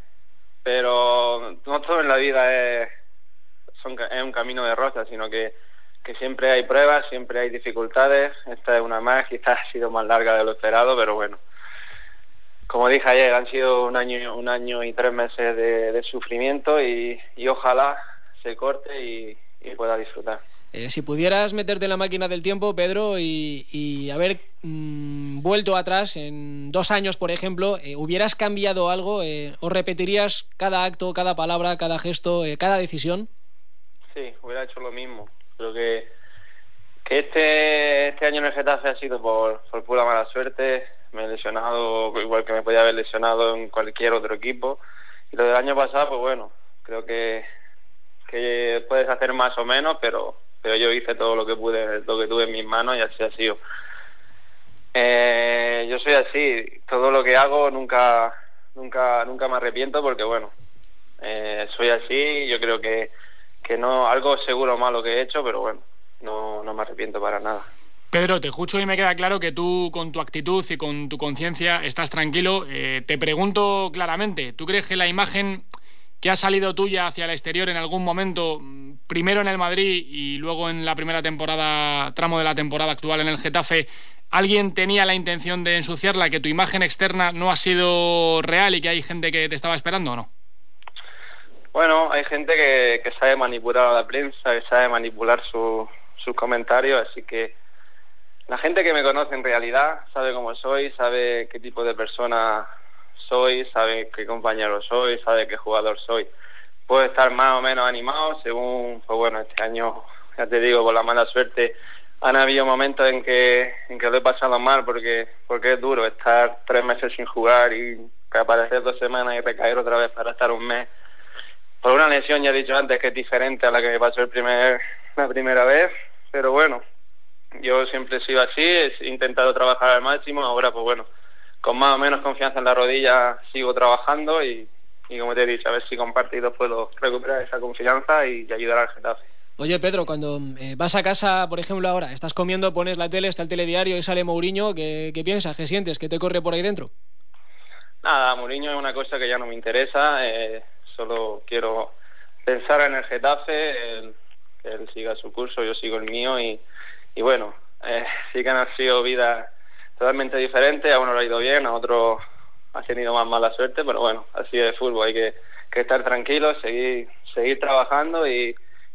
pero no todo en la vida es, son, es un camino de rosas, sino que que siempre hay pruebas, siempre hay dificultades. Esta es una más, quizás ha sido más larga de lo esperado, pero bueno, como dije ayer, han sido un año un año y tres meses de, de sufrimiento y, y ojalá se corte y, y pueda disfrutar. Eh, si pudieras meterte en la máquina del tiempo, Pedro, y, y haber mmm, vuelto atrás en dos años, por ejemplo, eh, ¿hubieras cambiado algo? Eh, ¿O repetirías cada acto, cada palabra, cada gesto, eh, cada decisión? Sí, hubiera hecho lo mismo. Creo que, que este este año en el Getafe ha sido por, por pura mala suerte. Me he lesionado igual que me podía haber lesionado en cualquier otro equipo. Y lo del año pasado, pues bueno, creo que, que puedes hacer más o menos, pero, pero yo hice todo lo que pude, lo que tuve en mis manos y así ha sido. Eh, yo soy así, todo lo que hago nunca nunca nunca me arrepiento porque bueno, eh, soy así. Yo creo que que no, algo seguro malo que he hecho, pero bueno, no, no me arrepiento para nada. Pedro, te escucho y me queda claro que tú, con tu actitud y con tu conciencia, estás tranquilo. Eh, te pregunto claramente, ¿tú crees que la imagen que ha salido tuya hacia el exterior en algún momento, primero en el Madrid y luego en la primera temporada, tramo de la temporada actual en el Getafe, alguien tenía la intención de ensuciarla, que tu imagen externa no ha sido real y que hay gente que te estaba esperando o no? Bueno, hay gente que, que sabe manipular a la prensa, que sabe manipular su, sus comentarios, así que la gente que me conoce en realidad sabe cómo soy, sabe qué tipo de persona soy, sabe qué compañero soy, sabe qué jugador soy. Puedo estar más o menos animado según, pues bueno, este año, ya te digo, por la mala suerte, han habido momentos en que en que lo he pasado mal porque porque es duro estar tres meses sin jugar y aparecer dos semanas y recaer otra vez para estar un mes. Por una lesión, ya he dicho antes, que es diferente a la que me pasó el primer, la primera vez, pero bueno, yo siempre he sido así, he intentado trabajar al máximo, ahora pues bueno, con más o menos confianza en la rodilla sigo trabajando y, y como te he dicho, a ver si con partidos puedo recuperar esa confianza y, y ayudar al Getafe. Oye, Pedro, cuando eh, vas a casa, por ejemplo, ahora, estás comiendo, pones la tele, está el telediario y sale Mourinho, ¿qué, qué piensas? ¿Qué sientes? ¿Qué te corre por ahí dentro? Nada, Mourinho es una cosa que ya no me interesa, eh, solo quiero pensar en el Getafe, él, que él siga su curso, yo sigo el mío y, y bueno, eh, sí que han sido vidas totalmente diferentes, a uno le ha ido bien, a otro ha tenido más mala suerte, pero bueno, así es el fútbol, hay que, que estar tranquilos, seguir seguir trabajando y,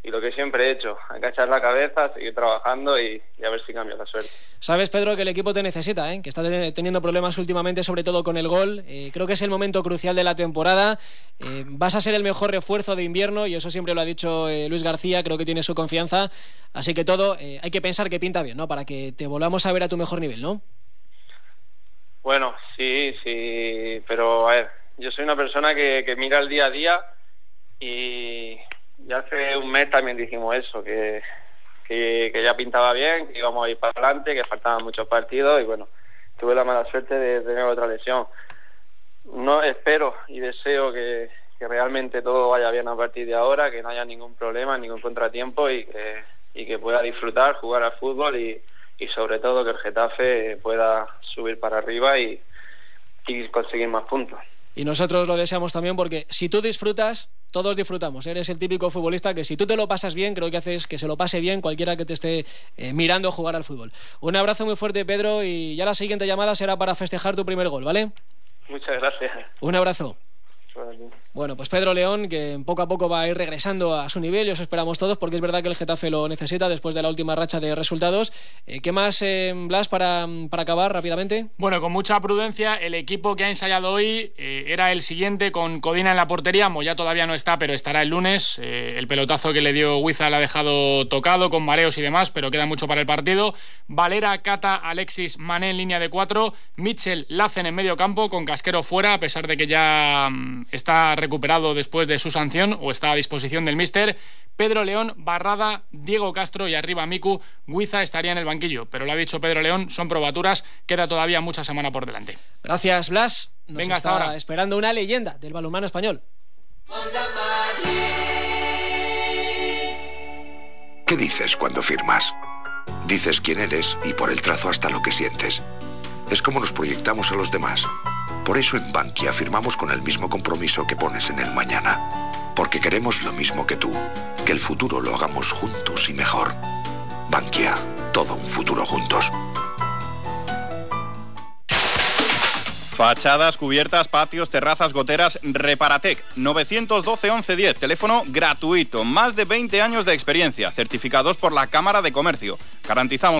y lo que siempre he hecho, agachar la cabeza, seguir trabajando y, y a ver si cambia la suerte. Sabes, Pedro, que el equipo te necesita, ¿eh? Que está teniendo problemas últimamente, sobre todo con el gol. Eh, creo que es el momento crucial de la temporada. Eh, vas a ser el mejor refuerzo de invierno y eso siempre lo ha dicho eh, Luis García, creo que tiene su confianza. Así que todo, eh, hay que pensar que pinta bien, ¿no? Para que te volvamos a ver a tu mejor nivel, ¿no? Bueno, sí, sí, pero a ver, yo soy una persona que, que mira el día a día y... Ya hace un mes también dijimos eso, que, que, que ya pintaba bien, que íbamos a ir para adelante, que faltaban muchos partidos y bueno, tuve la mala suerte de tener otra lesión. No espero y deseo que, que realmente todo vaya bien a partir de ahora, que no haya ningún problema, ningún contratiempo y que, y que pueda disfrutar, jugar al fútbol y, y sobre todo que el Getafe pueda subir para arriba y, y conseguir más puntos. Y nosotros lo deseamos también porque si tú disfrutas, todos disfrutamos. Eres el típico futbolista que si tú te lo pasas bien, creo que haces que se lo pase bien cualquiera que te esté eh, mirando jugar al fútbol. Un abrazo muy fuerte, Pedro, y ya la siguiente llamada será para festejar tu primer gol, ¿vale? Muchas gracias. Un abrazo. Bueno, pues Pedro León, que poco a poco va a ir regresando a su nivel, y os esperamos todos, porque es verdad que el Getafe lo necesita después de la última racha de resultados. Eh, ¿Qué más, eh, Blas, para, para acabar rápidamente? Bueno, con mucha prudencia, el equipo que ha ensayado hoy eh, era el siguiente, con Codina en la portería. Moyá todavía no está, pero estará el lunes. Eh, el pelotazo que le dio Huiza le ha dejado tocado, con mareos y demás, pero queda mucho para el partido. Valera, Cata, Alexis, Mané en línea de cuatro. Mitchell, Lacen en medio campo, con Casquero fuera, a pesar de que ya mm, está recuperado después de su sanción o está a disposición del míster. Pedro León, Barrada, Diego Castro y arriba Miku. Huiza estaría en el banquillo, pero lo ha dicho Pedro León, son probaturas, queda todavía mucha semana por delante. Gracias, Blas. Nos Venga, está hasta ahora. Esperando una leyenda del balonmano español. ¿Qué dices cuando firmas? Dices quién eres y por el trazo hasta lo que sientes. Es como nos proyectamos a los demás. Por eso en Bankia firmamos con el mismo compromiso que pones en el mañana. Porque queremos lo mismo que tú. Que el futuro lo hagamos juntos y mejor. Bankia, todo un futuro juntos. Fachadas, cubiertas, patios, terrazas, goteras, Reparatec, nueve uno dos, once diez, teléfono gratuito, más de veinte años de experiencia, certificados por la Cámara de Comercio. Garantizamos